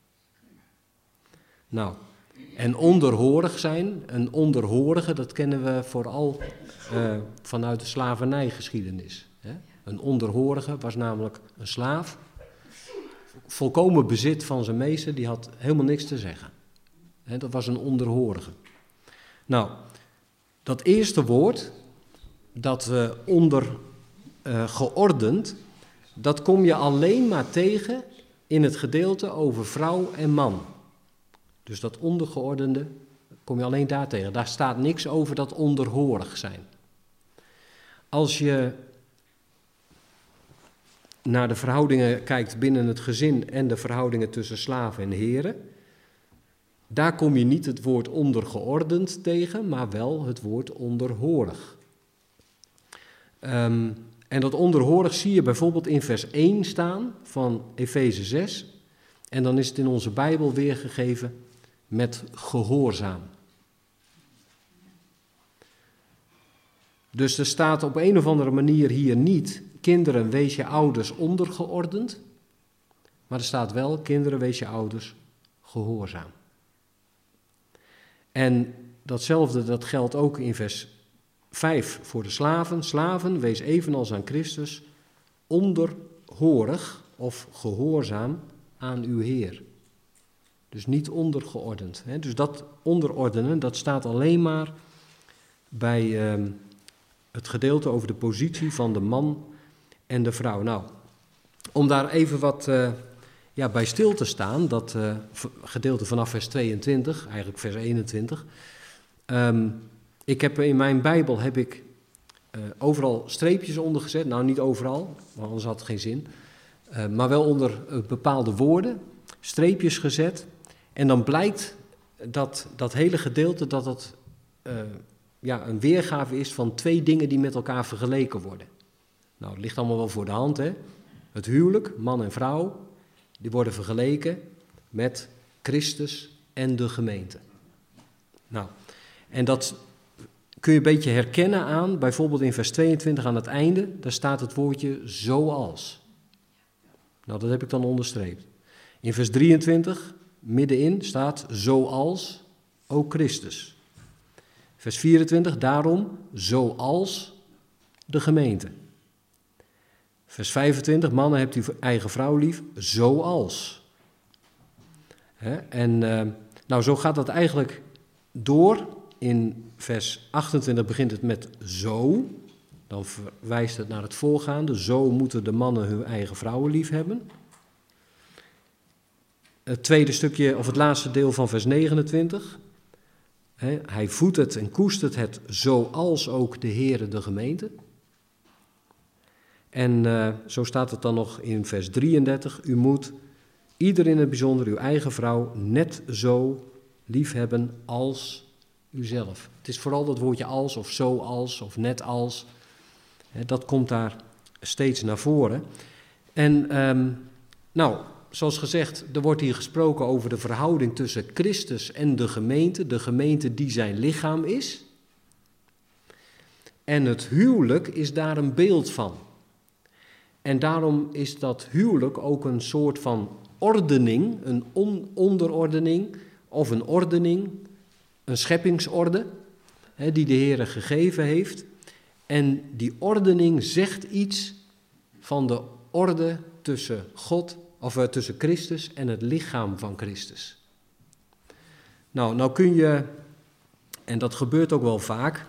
Nou, en onderhorig zijn, een onderhorige, dat kennen we vooral vanuit de slavernijgeschiedenis. Hè? Een onderhorige was namelijk een slaaf. Volkomen bezit van zijn meester, die had helemaal niks te zeggen. Dat was een onderhorige. Nou, dat eerste woord, dat ondergeordend, dat kom je alleen maar tegen in het gedeelte over vrouw en man. Dus dat ondergeordende kom je alleen daar tegen. Daar staat niks over dat onderhorig zijn. Als je naar de verhoudingen kijkt binnen het gezin en de verhoudingen tussen slaven en heren, daar kom je niet het woord ondergeordend tegen, maar wel het woord onderhorig. En dat onderhorig zie je bijvoorbeeld in vers 1 staan van Efeze 6. En dan is het in onze Bijbel weergegeven met gehoorzaam. Dus er staat op een of andere manier hier niet, kinderen, wees je ouders ondergeordend. Maar er staat wel, kinderen, wees je ouders gehoorzaam. En datzelfde, dat geldt ook in vers 5 voor de slaven. Slaven, wees evenals aan Christus onderhorig of gehoorzaam aan uw Heer. Dus niet ondergeordend. Hè? Dus dat onderordenen, dat staat alleen maar bij het gedeelte over de positie van de man en de vrouw. Nou, om daar even wat bij stil te staan, dat gedeelte vanaf vers 22, eigenlijk vers 21. Ik heb in mijn Bijbel overal streepjes onder gezet. Nou, niet overal, want anders had het geen zin. Maar wel onder bepaalde woorden, streepjes gezet. En dan blijkt dat hele gedeelte dat het een weergave is van twee dingen die met elkaar vergeleken worden. Nou, het ligt allemaal wel voor de hand, hè. Het huwelijk, man en vrouw, die worden vergeleken met Christus en de gemeente. Nou, en dat kun je een beetje herkennen aan, bijvoorbeeld in vers 22 aan het einde, daar staat het woordje zoals. Nou, dat heb ik dan onderstreept. In vers 23, middenin, staat zoals ook Christus. Vers 24, daarom zoals de gemeente. Vers 25, mannen hebt uw eigen vrouw lief, zoals. En zo gaat dat eigenlijk door. In vers 28 begint het met zo. Dan verwijst het naar het voorgaande. Zo moeten de mannen hun eigen vrouwen lief hebben. Het tweede stukje, of het laatste deel van vers 29. Hij voedt het en koestert het zoals ook de Heere de gemeente. En zo staat het dan nog in vers 33. U moet ieder in het bijzonder uw eigen vrouw net zo lief hebben als uzelf. Het is vooral dat woordje als of zoals of net als. Dat komt daar steeds naar voren. En zoals gezegd, er wordt hier gesproken over de verhouding tussen Christus en de gemeente die zijn lichaam is. En het huwelijk is daar een beeld van. En daarom is dat huwelijk ook een soort van ordening, een onderordening of een ordening, een scheppingsorde, die de Heere gegeven heeft. En die ordening zegt iets van de orde tussen God, of tussen Christus en het lichaam van Christus. Nou kun je, en dat gebeurt ook wel vaak,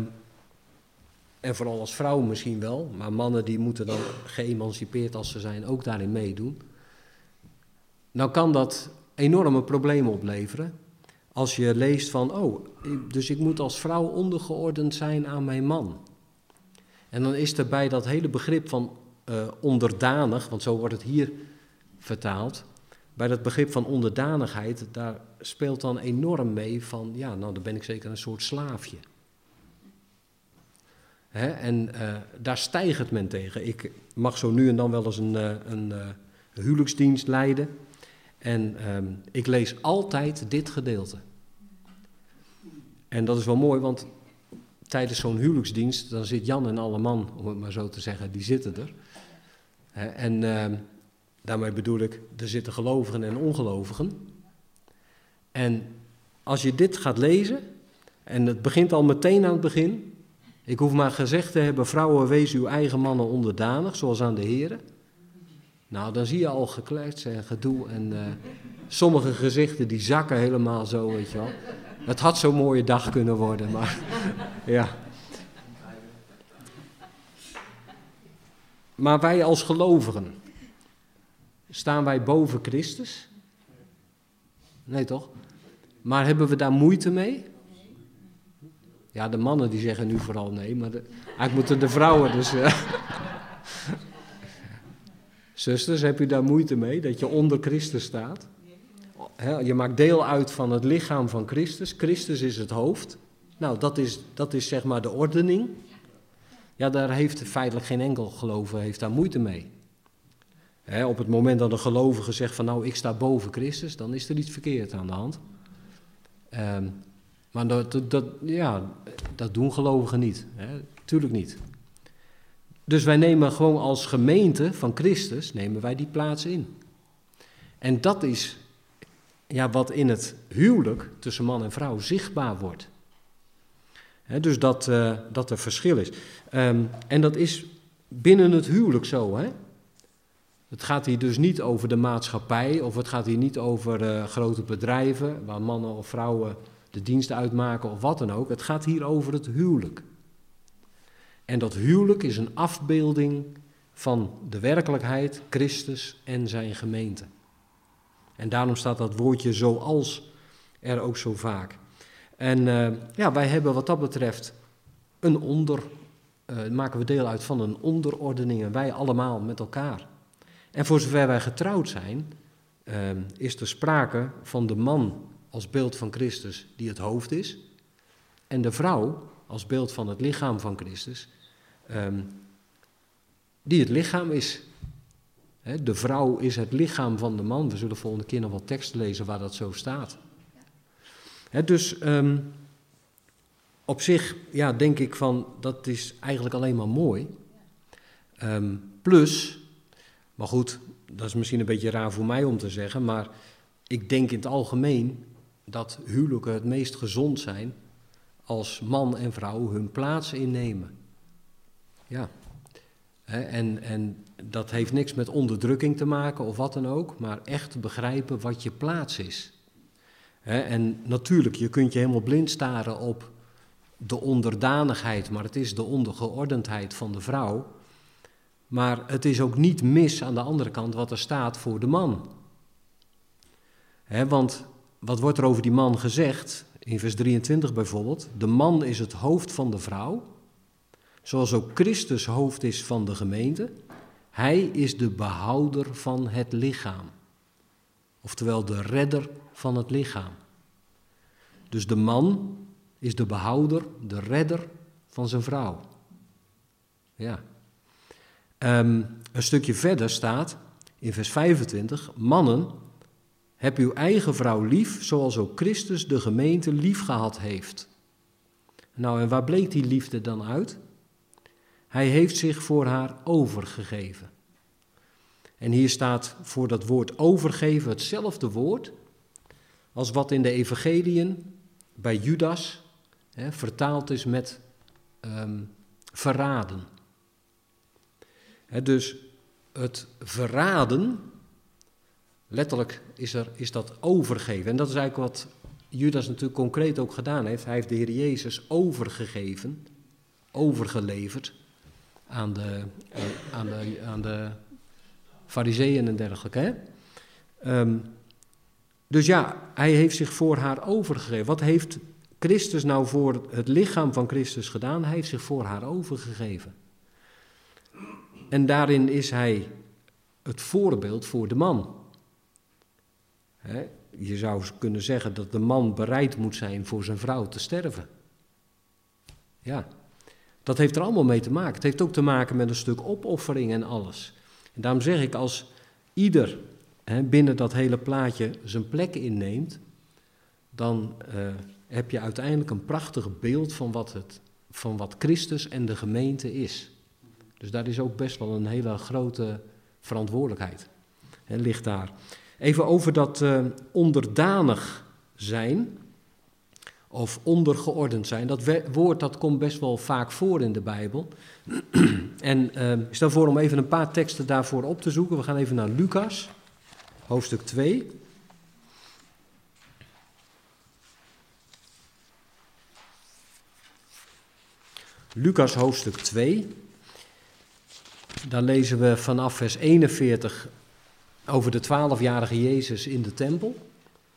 en vooral als vrouw misschien wel, maar mannen die moeten dan geëmancipeerd als ze zijn ook daarin meedoen. Nou kan dat enorme problemen opleveren als je leest van, dus ik moet als vrouw ondergeordend zijn aan mijn man. En dan is er bij dat hele begrip van onderdanig, want zo wordt het hier vertaald, bij dat begrip van onderdanigheid, daar speelt dan enorm mee van, dan ben ik zeker een soort slaafje. En daar stijgt men tegen. Ik mag zo nu en dan wel eens een huwelijksdienst leiden. En ik lees altijd dit gedeelte. En dat is wel mooi, want tijdens zo'n huwelijksdienst, dan zit Jan en alle man, om het maar zo te zeggen, die zitten er. En daarmee bedoel ik, er zitten gelovigen en ongelovigen. En als je dit gaat lezen, en het begint al meteen aan het begin, Ik hoef maar gezegd te hebben, vrouwen, wees uw eigen mannen onderdanig, zoals aan de Here. Nou, dan zie je al geklets en gedoe en sommige gezichten die zakken helemaal zo, weet je wel. Het had zo'n mooie dag kunnen worden, maar ja. Maar wij als gelovigen, staan wij boven Christus? Nee toch? Maar hebben we daar moeite mee? Ja, de mannen die zeggen nu vooral nee, maar eigenlijk moeten de vrouwen dus... Zusters, heb u daar moeite mee, dat je onder Christus staat? Je maakt deel uit van het lichaam van Christus. Christus is het hoofd. Nou, dat is zeg maar de ordening. Ja, daar heeft feitelijk geen enkel gelovige heeft daar moeite mee. Op het moment dat een gelovige zegt van nou, ik sta boven Christus, dan is er iets verkeerd aan de hand. Maar dat doen gelovigen niet. Tuurlijk niet. Dus wij nemen gewoon als gemeente van Christus, nemen wij die plaats in. En dat is wat in het huwelijk tussen man en vrouw zichtbaar wordt. Dus dat er verschil is. En dat is binnen het huwelijk zo. Het gaat hier dus niet over de maatschappij, of het gaat hier niet over grote bedrijven, waar mannen of vrouwen de dienst uitmaken of wat dan ook. Het gaat hier over het huwelijk. En dat huwelijk is een afbeelding van de werkelijkheid, Christus en zijn gemeente. En daarom staat dat woordje zoals er ook zo vaak. En wij hebben wat dat betreft maken we deel uit van een onderordening en wij allemaal met elkaar. En voor zover wij getrouwd zijn, is er sprake van de man als beeld van Christus die het hoofd is. En de vrouw als beeld van het lichaam van Christus, die het lichaam is. De vrouw is het lichaam van de man. We zullen volgende keer nog wat teksten lezen waar dat zo staat. Dus op zich denk ik van dat is eigenlijk alleen maar mooi. Plus, maar goed, dat is misschien een beetje raar voor mij om te zeggen, maar ik denk in het algemeen dat huwelijken het meest gezond zijn als man en vrouw hun plaats innemen. Ja. En dat heeft niks met onderdrukking te maken of wat dan ook, maar echt begrijpen wat je plaats is. En natuurlijk, je kunt je helemaal blind staren op de onderdanigheid, maar het is de ondergeordendheid van de vrouw. Maar het is ook niet mis aan de andere kant wat er staat voor de man. Want wat wordt er over die man gezegd? In vers 23 bijvoorbeeld, de man is het hoofd van de vrouw, zoals ook Christus hoofd is van de gemeente. Hij is de behouder van het lichaam. Oftewel de redder van het lichaam. Dus de man is de behouder, de redder van zijn vrouw. Ja. Een stukje verder staat in vers 25, mannen, heb uw eigen vrouw lief, zoals ook Christus de gemeente lief gehad heeft. Nou, en waar bleek die liefde dan uit? Hij heeft zich voor haar overgegeven. En hier staat voor dat woord overgeven hetzelfde woord als wat in de evangeliën bij Judas vertaald is met verraden. Dus het verraden, letterlijk is dat overgeven. En dat is eigenlijk wat Judas natuurlijk concreet ook gedaan heeft. Hij heeft de Heer Jezus overgegeven, overgeleverd aan de Farizeeën en dergelijke. Dus ja, hij heeft zich voor haar overgegeven. Wat heeft Christus nou voor het lichaam van Christus gedaan? Hij heeft zich voor haar overgegeven. En daarin is hij het voorbeeld voor de man. Je zou kunnen zeggen dat de man bereid moet zijn voor zijn vrouw te sterven. Ja, dat heeft er allemaal mee te maken. Het heeft ook te maken met een stuk opoffering en alles. En daarom zeg ik, als ieder binnen dat hele plaatje zijn plek inneemt, dan heb je uiteindelijk een prachtig beeld van wat Christus en de gemeente is. Dus daar is ook best wel een hele grote verantwoordelijkheid. Ligt daar. Even over dat onderdanig zijn. of ondergeordend zijn. Dat woord dat komt best wel vaak voor in de Bijbel. En ik stel voor om even een paar teksten daarvoor op te zoeken. We gaan even naar Lucas, hoofdstuk 2. Lucas hoofdstuk 2. Daar lezen we vanaf vers 41 over de 12-jarige Jezus in de tempel.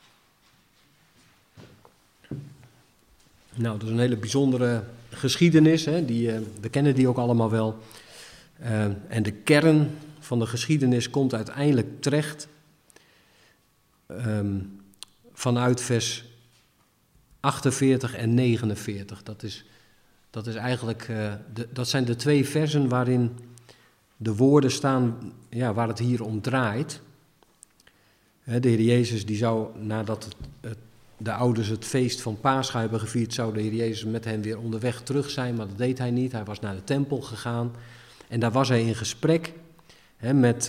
Nou, dat is een hele bijzondere geschiedenis, hè? We kennen die ook allemaal wel. En de kern van de geschiedenis komt uiteindelijk terecht vanuit vers 48 en 49. Dat is eigenlijk, dat zijn de twee versen waarin de woorden staan, ja, waar het hier om draait. De Heer Jezus die zou, nadat de ouders het feest van Pascha hebben gevierd, zou de Heer Jezus met hen weer onderweg terug zijn, maar dat deed hij niet. Hij was naar de tempel gegaan en daar was hij in gesprek met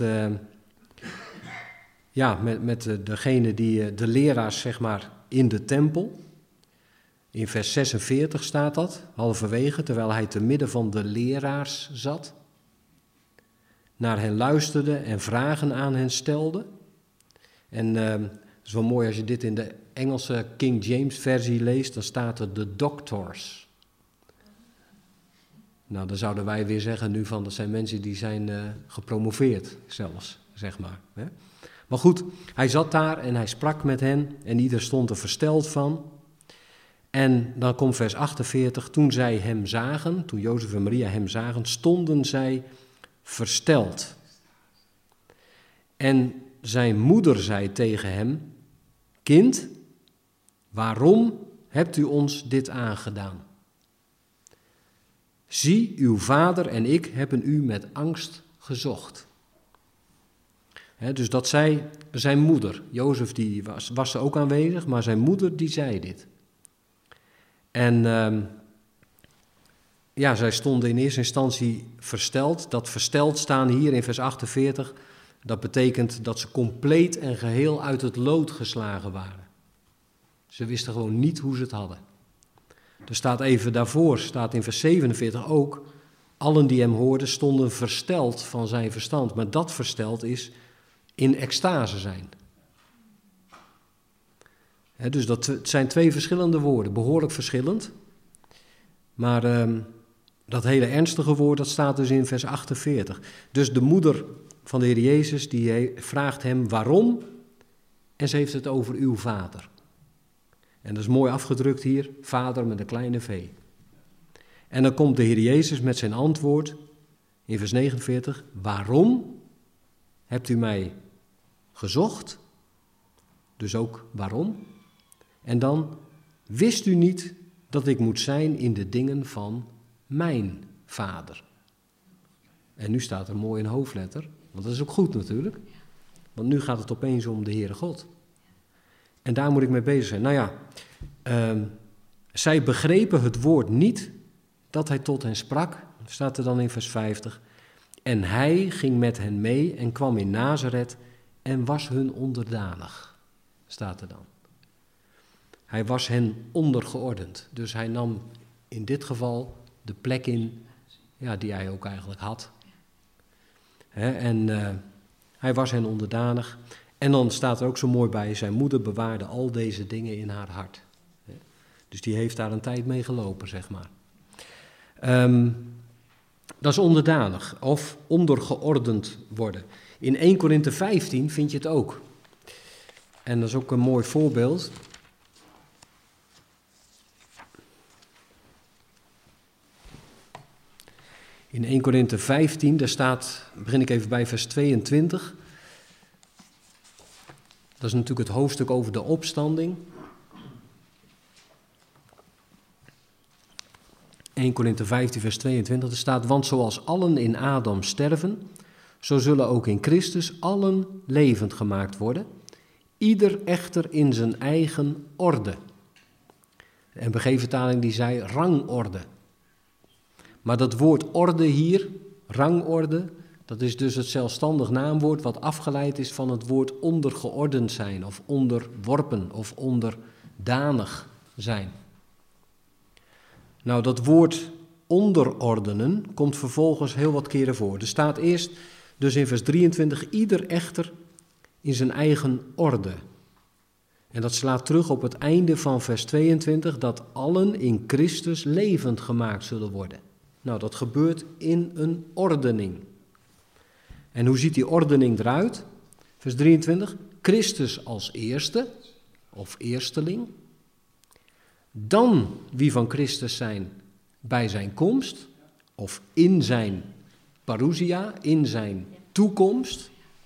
degene die de leraars, zeg maar, in de tempel. In vers 46 staat dat, halverwege, terwijl hij te midden van de leraars zat, naar hen luisterde en vragen aan hen stelde. En het is wel mooi als je dit in de Engelse King James versie leest, dan staat er de doctors. Nou, dan zouden wij weer zeggen nu van, dat zijn mensen die zijn gepromoveerd zelfs, zeg maar. Hè? Maar goed, hij zat daar en hij sprak met hen en ieder stond er versteld van. En dan komt vers 48, toen zij hem zagen, toen Jozef en Maria hem zagen, stonden zij versteld. En zijn moeder zei tegen hem, kind, waarom hebt u ons dit aangedaan? Zie, uw vader en ik hebben u met angst gezocht. Dus dat zei zijn moeder. Jozef die was er ook aanwezig, maar zijn moeder die zei dit. En zij stonden in eerste instantie versteld. Dat versteld staan hier in vers 48, dat betekent dat ze compleet en geheel uit het lood geslagen waren. Ze wisten gewoon niet hoe ze het hadden. Er staat even daarvoor, staat in vers 47 ook, allen die hem hoorden stonden versteld van zijn verstand. Maar dat versteld is in extase zijn. Dus dat zijn twee verschillende woorden, behoorlijk verschillend. Maar dat hele ernstige woord, dat staat dus in vers 48. Dus de moeder van de Heer Jezus, die vraagt hem waarom, en ze heeft het over uw vader. En dat is mooi afgedrukt hier, vader met een kleine v. En dan komt de Heer Jezus met zijn antwoord in vers 49, waarom hebt u mij gezocht? Dus ook waarom? En dan, wist u niet dat ik moet zijn in de dingen van mijn vader? En nu staat er mooi in hoofdletter, want dat is ook goed natuurlijk. Want nu gaat het opeens om de Heere God. En daar moet ik mee bezig zijn. Nou ja, zij begrepen het woord niet dat hij tot hen sprak, staat er dan in vers 50. En hij ging met hen mee en kwam in Nazareth en was hun onderdanig, staat er dan. Hij was hen ondergeordend, dus hij nam in dit geval de plek in die hij ook eigenlijk had. Hij was hen onderdanig. En dan staat er ook zo mooi bij, zijn moeder bewaarde al deze dingen in haar hart. Dus die heeft daar een tijd mee gelopen, zeg maar. Dat is onderdanig of ondergeordend worden. In 1 Korinthe 15 vind je het ook. En dat is ook een mooi voorbeeld. In 1 Korinthe 15, daar staat, begin ik even bij vers 22. Dat is natuurlijk het hoofdstuk over de opstanding. 1 Korinthe 15 vers 22, er staat, want zoals allen in Adam sterven, zo zullen ook in Christus allen levend gemaakt worden, ieder echter in zijn eigen orde. De NBG-vertaling die zei rangorde. Maar dat woord orde hier, rangorde, dat is dus het zelfstandig naamwoord wat afgeleid is van het woord ondergeordend zijn of onderworpen of onderdanig zijn. Nou, dat woord onderordenen komt vervolgens heel wat keren voor. Er staat eerst, dus in vers 23, ieder echter in zijn eigen orde. En dat slaat terug op het einde van vers 22, dat allen in Christus levend gemaakt zullen worden. Nou, dat gebeurt in een ordening. En hoe ziet die ordening eruit? Vers 23, Christus als eerste, of eersteling. Dan wie van Christus zijn bij zijn komst, of in zijn parousia, in zijn toekomst.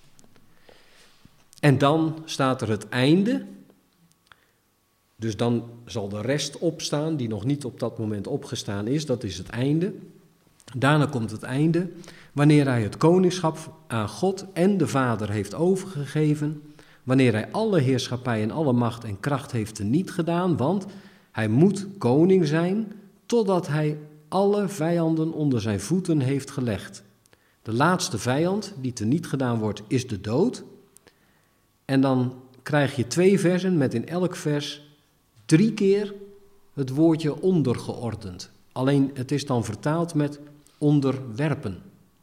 En dan staat er het einde. Dus dan zal de rest opstaan, die nog niet op dat moment opgestaan is, dat is het einde. Daarna komt het einde, wanneer hij het koningschap aan God en de Vader heeft overgegeven, wanneer hij alle heerschappij en alle macht en kracht heeft teniet gedaan, want hij moet koning zijn, totdat hij alle vijanden onder zijn voeten heeft gelegd. De laatste vijand die teniet gedaan wordt, is de dood. En dan krijg je 2 versen met in elk vers 3 keer het woordje ondergeordend. Alleen het is dan vertaald met onderwerpen.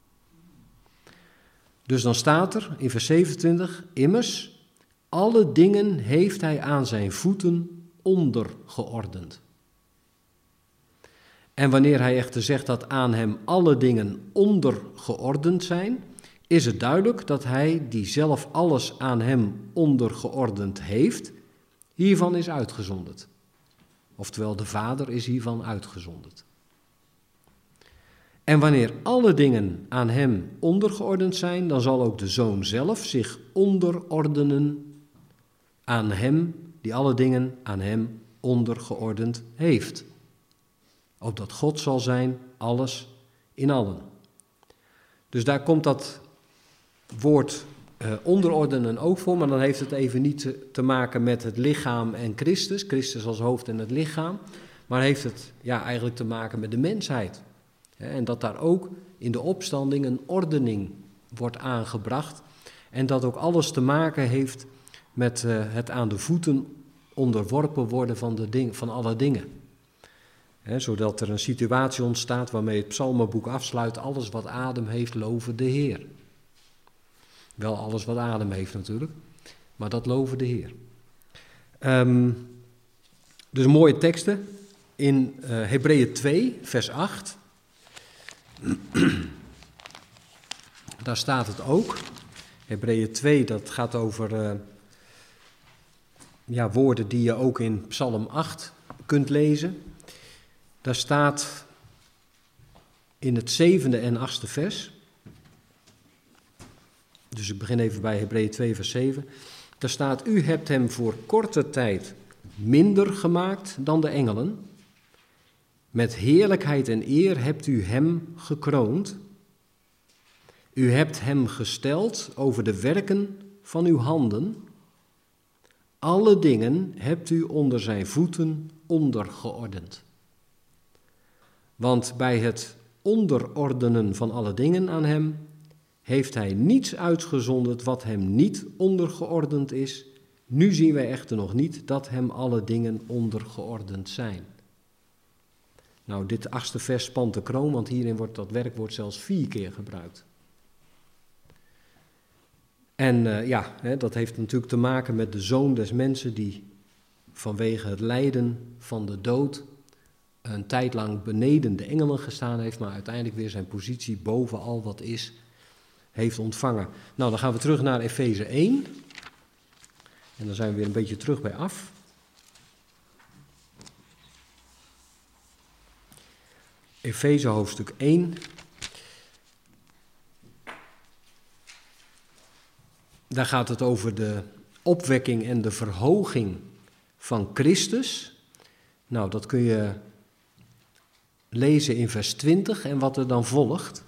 Dus dan staat er in vers 27, immers, alle dingen heeft hij aan zijn voeten ondergeordend. En wanneer hij echter zegt dat aan hem alle dingen ondergeordend zijn, is het duidelijk dat hij, die zelf alles aan hem ondergeordend heeft, hiervan is uitgezonderd. Oftewel, de Vader is hiervan uitgezonderd. En wanneer alle dingen aan hem ondergeordend zijn, dan zal ook de Zoon zelf zich onderordenen aan hem, die alle dingen aan hem ondergeordend heeft. Opdat God zal zijn, alles in allen. Dus daar komt dat woord onderordenen ook voor, maar dan heeft het even niet te maken met het lichaam en Christus, Christus als hoofd en het lichaam, maar heeft het eigenlijk te maken met de mensheid. En dat daar ook in de opstanding een ordening wordt aangebracht en dat ook alles te maken heeft met het aan de voeten onderworpen worden van alle dingen. Zodat er een situatie ontstaat waarmee het psalmenboek afsluit, alles wat adem heeft, loven de Heer. Wel alles wat adem heeft natuurlijk, maar dat loven de Heer. Dus mooie teksten in Hebreeën 2, vers 8. Daar staat het ook. Hebreeën 2, dat gaat over woorden die je ook in Psalm 8 kunt lezen. Daar staat in het 7e en 8e vers. Dus ik begin even bij Hebreeën 2, vers 7. Daar staat, u hebt hem voor korte tijd minder gemaakt dan de engelen. Met heerlijkheid en eer hebt u hem gekroond. U hebt hem gesteld over de werken van uw handen. Alle dingen hebt u onder zijn voeten ondergeordend. Want bij het onderordenen van alle dingen aan hem heeft hij niets uitgezonderd wat hem niet ondergeordend is. Nu zien wij echter nog niet dat hem alle dingen ondergeordend zijn. Nou, dit 8e vers spant de kroon, want hierin wordt dat werkwoord zelfs 4 keer gebruikt. En dat heeft natuurlijk te maken met de Zoon des mensen die vanwege het lijden van de dood een tijd lang beneden de engelen gestaan heeft, maar uiteindelijk weer zijn positie boven al wat is, heeft ontvangen. Nou, dan gaan we terug naar Efeze 1. En dan zijn we weer een beetje terug bij af. Efeze hoofdstuk 1. Daar gaat het over de opwekking en de verhoging van Christus. Nou, dat kun je lezen in vers 20 en wat er dan volgt.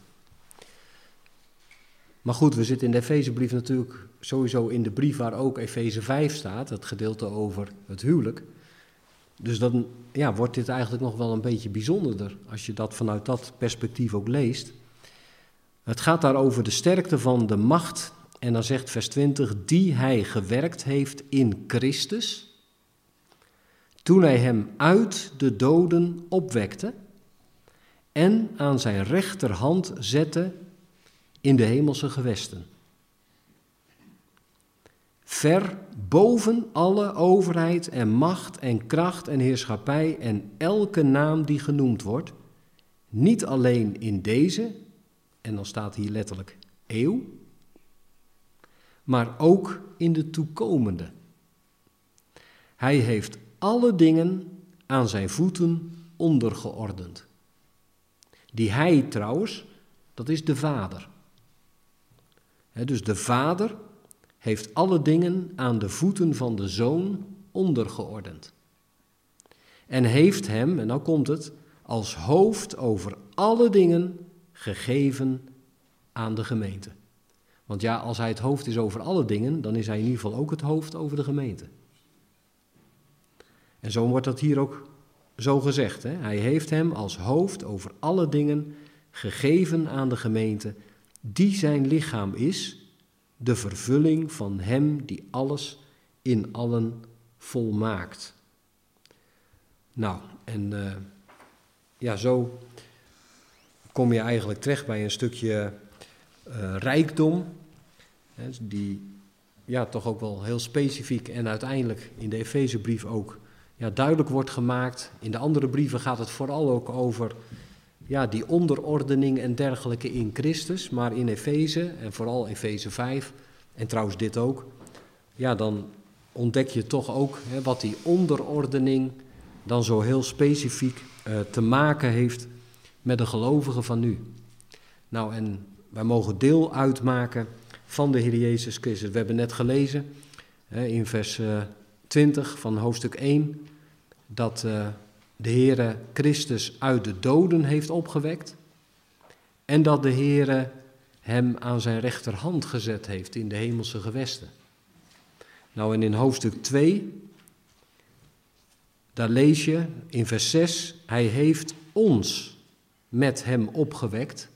Maar goed, we zitten in de Efezebrief natuurlijk sowieso in de brief waar ook Efeze 5 staat, het gedeelte over het huwelijk. Dus dan wordt dit eigenlijk nog wel een beetje bijzonderder als je dat vanuit dat perspectief ook leest. Het gaat daar over de sterkte van de macht en dan zegt vers 20, die hij gewerkt heeft in Christus, toen hij hem uit de doden opwekte en aan zijn rechterhand zette in de hemelse gewesten. Ver boven alle overheid en macht en kracht en heerschappij en elke naam die genoemd wordt, niet alleen in deze, en dan staat hier letterlijk eeuw, maar ook in de toekomende. Hij heeft alle dingen aan zijn voeten ondergeordend. Die hij trouwens, dat is de Vader. Dus de Vader heeft alle dingen aan de voeten van de Zoon ondergeordend. En heeft hem, en dan komt het, als hoofd over alle dingen gegeven aan de gemeente. Want ja, als hij het hoofd is over alle dingen, dan is hij in ieder geval ook het hoofd over de gemeente. En zo wordt dat hier ook zo gezegd. Hè? Hij heeft hem als hoofd over alle dingen gegeven aan de gemeente, die zijn lichaam is, de vervulling van hem die alles in allen volmaakt. Nou, en zo kom je eigenlijk terecht bij een stukje rijkdom, hè, die toch ook wel heel specifiek en uiteindelijk in de Efezebrief ook duidelijk wordt gemaakt. In de andere brieven gaat het vooral ook over die onderordening en dergelijke in Christus, maar in Efeze, en vooral Efeze 5, en trouwens dit ook, dan ontdek je toch ook wat die onderordening dan zo heel specifiek te maken heeft met de gelovigen van nu. Nou, en wij mogen deel uitmaken van de Heer Jezus Christus. We hebben net gelezen in vers 20 van hoofdstuk 1 dat de Heere Christus uit de doden heeft opgewekt en dat de Heere hem aan zijn rechterhand gezet heeft in de hemelse gewesten. Nou, en in hoofdstuk 2, daar lees je in vers 6, hij heeft ons met hem opgewekt.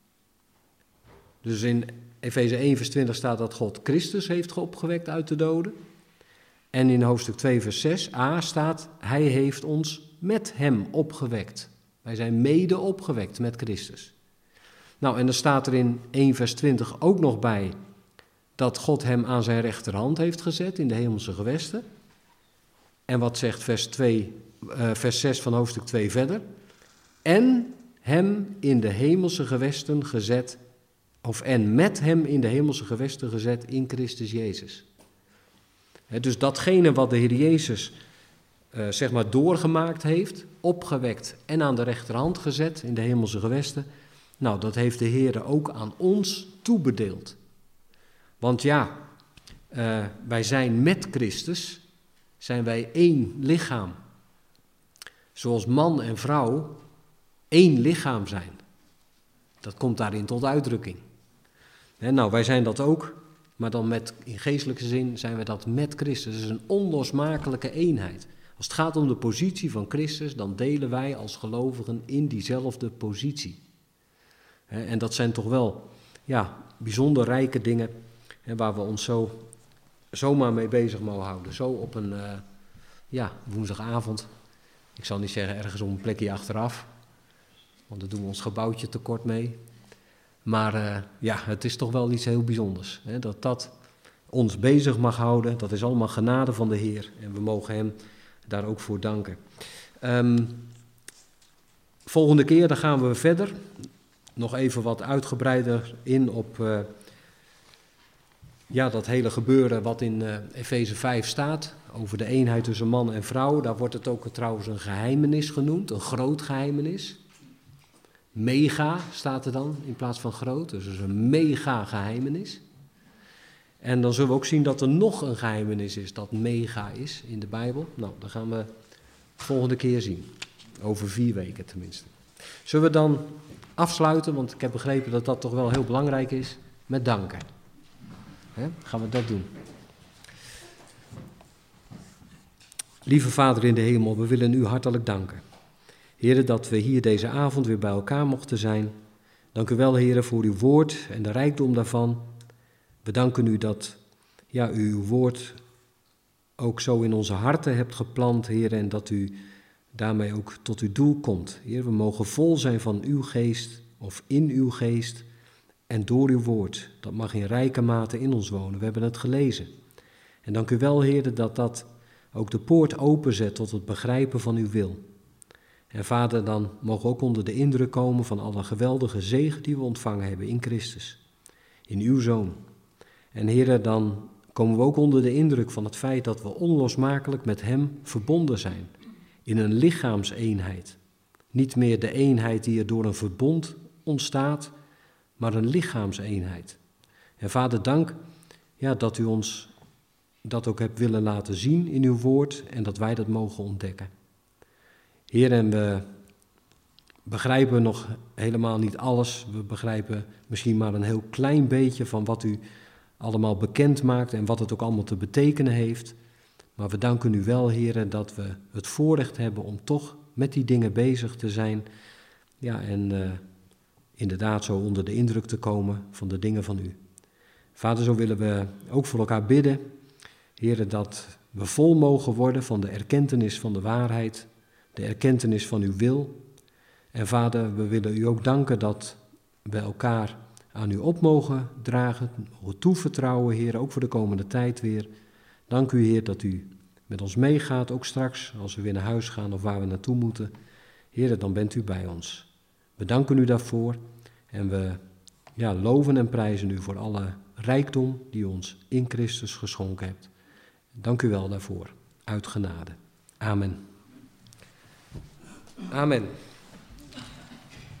Dus in Efeze 1 vers 20 staat dat God Christus heeft opgewekt uit de doden. En in hoofdstuk 2 vers 6a staat, hij heeft ons met hem opgewekt. Wij zijn mede opgewekt met Christus. Nou, en dan staat er in 1 vers 20 ook nog bij dat God hem aan zijn rechterhand heeft gezet in de hemelse gewesten. En wat zegt vers 6 van hoofdstuk 2 verder? En hem in de hemelse gewesten gezet, en met hem in de hemelse gewesten gezet in Christus Jezus. Dus datgene wat de Heer Jezus doorgemaakt heeft, opgewekt en aan de rechterhand gezet in de hemelse gewesten, nou, dat heeft de Heer ook aan ons toebedeeld. Want wij zijn met Christus, zijn wij één lichaam. Zoals man en vrouw één lichaam zijn. Dat komt daarin tot uitdrukking. Nou, wij zijn dat ook, maar dan in geestelijke zin zijn we dat met Christus. Het is een onlosmakelijke eenheid. Als het gaat om de positie van Christus, dan delen wij als gelovigen in diezelfde positie. En dat zijn toch wel bijzonder rijke dingen waar we ons zomaar mee bezig mogen houden. Zo op een woensdagavond. Ik zal niet zeggen ergens op een plekje achteraf, want daar doen we ons gebouwtje tekort mee. Maar het is toch wel iets heel bijzonders. Dat ons bezig mag houden, dat is allemaal genade van de Heer. En we mogen hem daar ook voor danken. Volgende keer dan gaan we verder. Nog even wat uitgebreider in op dat hele gebeuren wat in Efeze 5 staat. Over de eenheid tussen man en vrouw. Daar wordt het ook trouwens een geheimenis genoemd. Een groot geheimenis. Mega staat er dan in plaats van groot. Dus het is een mega geheimenis. En dan zullen we ook zien dat er nog een geheimenis is dat mega is in de Bijbel. Nou, dat gaan we de volgende keer zien. Over 4 weken tenminste. Zullen we dan afsluiten, want ik heb begrepen dat dat toch wel heel belangrijk is, met danken. Gaan we dat doen. Lieve Vader in de hemel, we willen u hartelijk danken. Heere, dat we hier deze avond weer bij elkaar mochten zijn. Dank u wel, Heere, voor uw woord en de rijkdom daarvan. We danken u dat u uw woord ook zo in onze harten hebt geplant, Heer, en dat u daarmee ook tot uw doel komt. Heer, we mogen vol zijn van uw geest, of in uw geest, en door uw woord. Dat mag in rijke mate in ons wonen. We hebben het gelezen. En dank u wel, Heer, dat dat ook de poort openzet tot het begrijpen van uw wil. En Vader, dan mogen we ook onder de indruk komen van alle geweldige zegen die we ontvangen hebben in Christus, in uw Zoon. En Heer, dan komen we ook onder de indruk van het feit dat we onlosmakelijk met hem verbonden zijn, in een lichaamseenheid. Niet meer de eenheid die er door een verbond ontstaat, maar een lichaamseenheid. En Vader, dank dat u ons dat ook hebt willen laten zien in uw woord en dat wij dat mogen ontdekken. Heer, en we begrijpen nog helemaal niet alles. We begrijpen misschien maar een heel klein beetje van wat u allemaal bekend maakt en wat het ook allemaal te betekenen heeft. Maar we danken u wel, Heer, dat we het voorrecht hebben om toch met die dingen bezig te zijn. Ja, en inderdaad zo onder de indruk te komen van de dingen van u. Vader, zo willen we ook voor elkaar bidden. Heer, dat we vol mogen worden van de erkentenis van de waarheid, de erkentenis van uw wil. En Vader, we willen u ook danken dat we elkaar aan u op mogen dragen, mogen toevertrouwen, Heer, ook voor de komende tijd weer. Dank u, Heer, dat u met ons meegaat, ook straks als we weer naar huis gaan of waar we naartoe moeten. Heer, dan bent u bij ons. We danken u daarvoor en we loven en prijzen u voor alle rijkdom die u ons in Christus geschonken hebt. Dank u wel daarvoor, uit genade. Amen. Amen.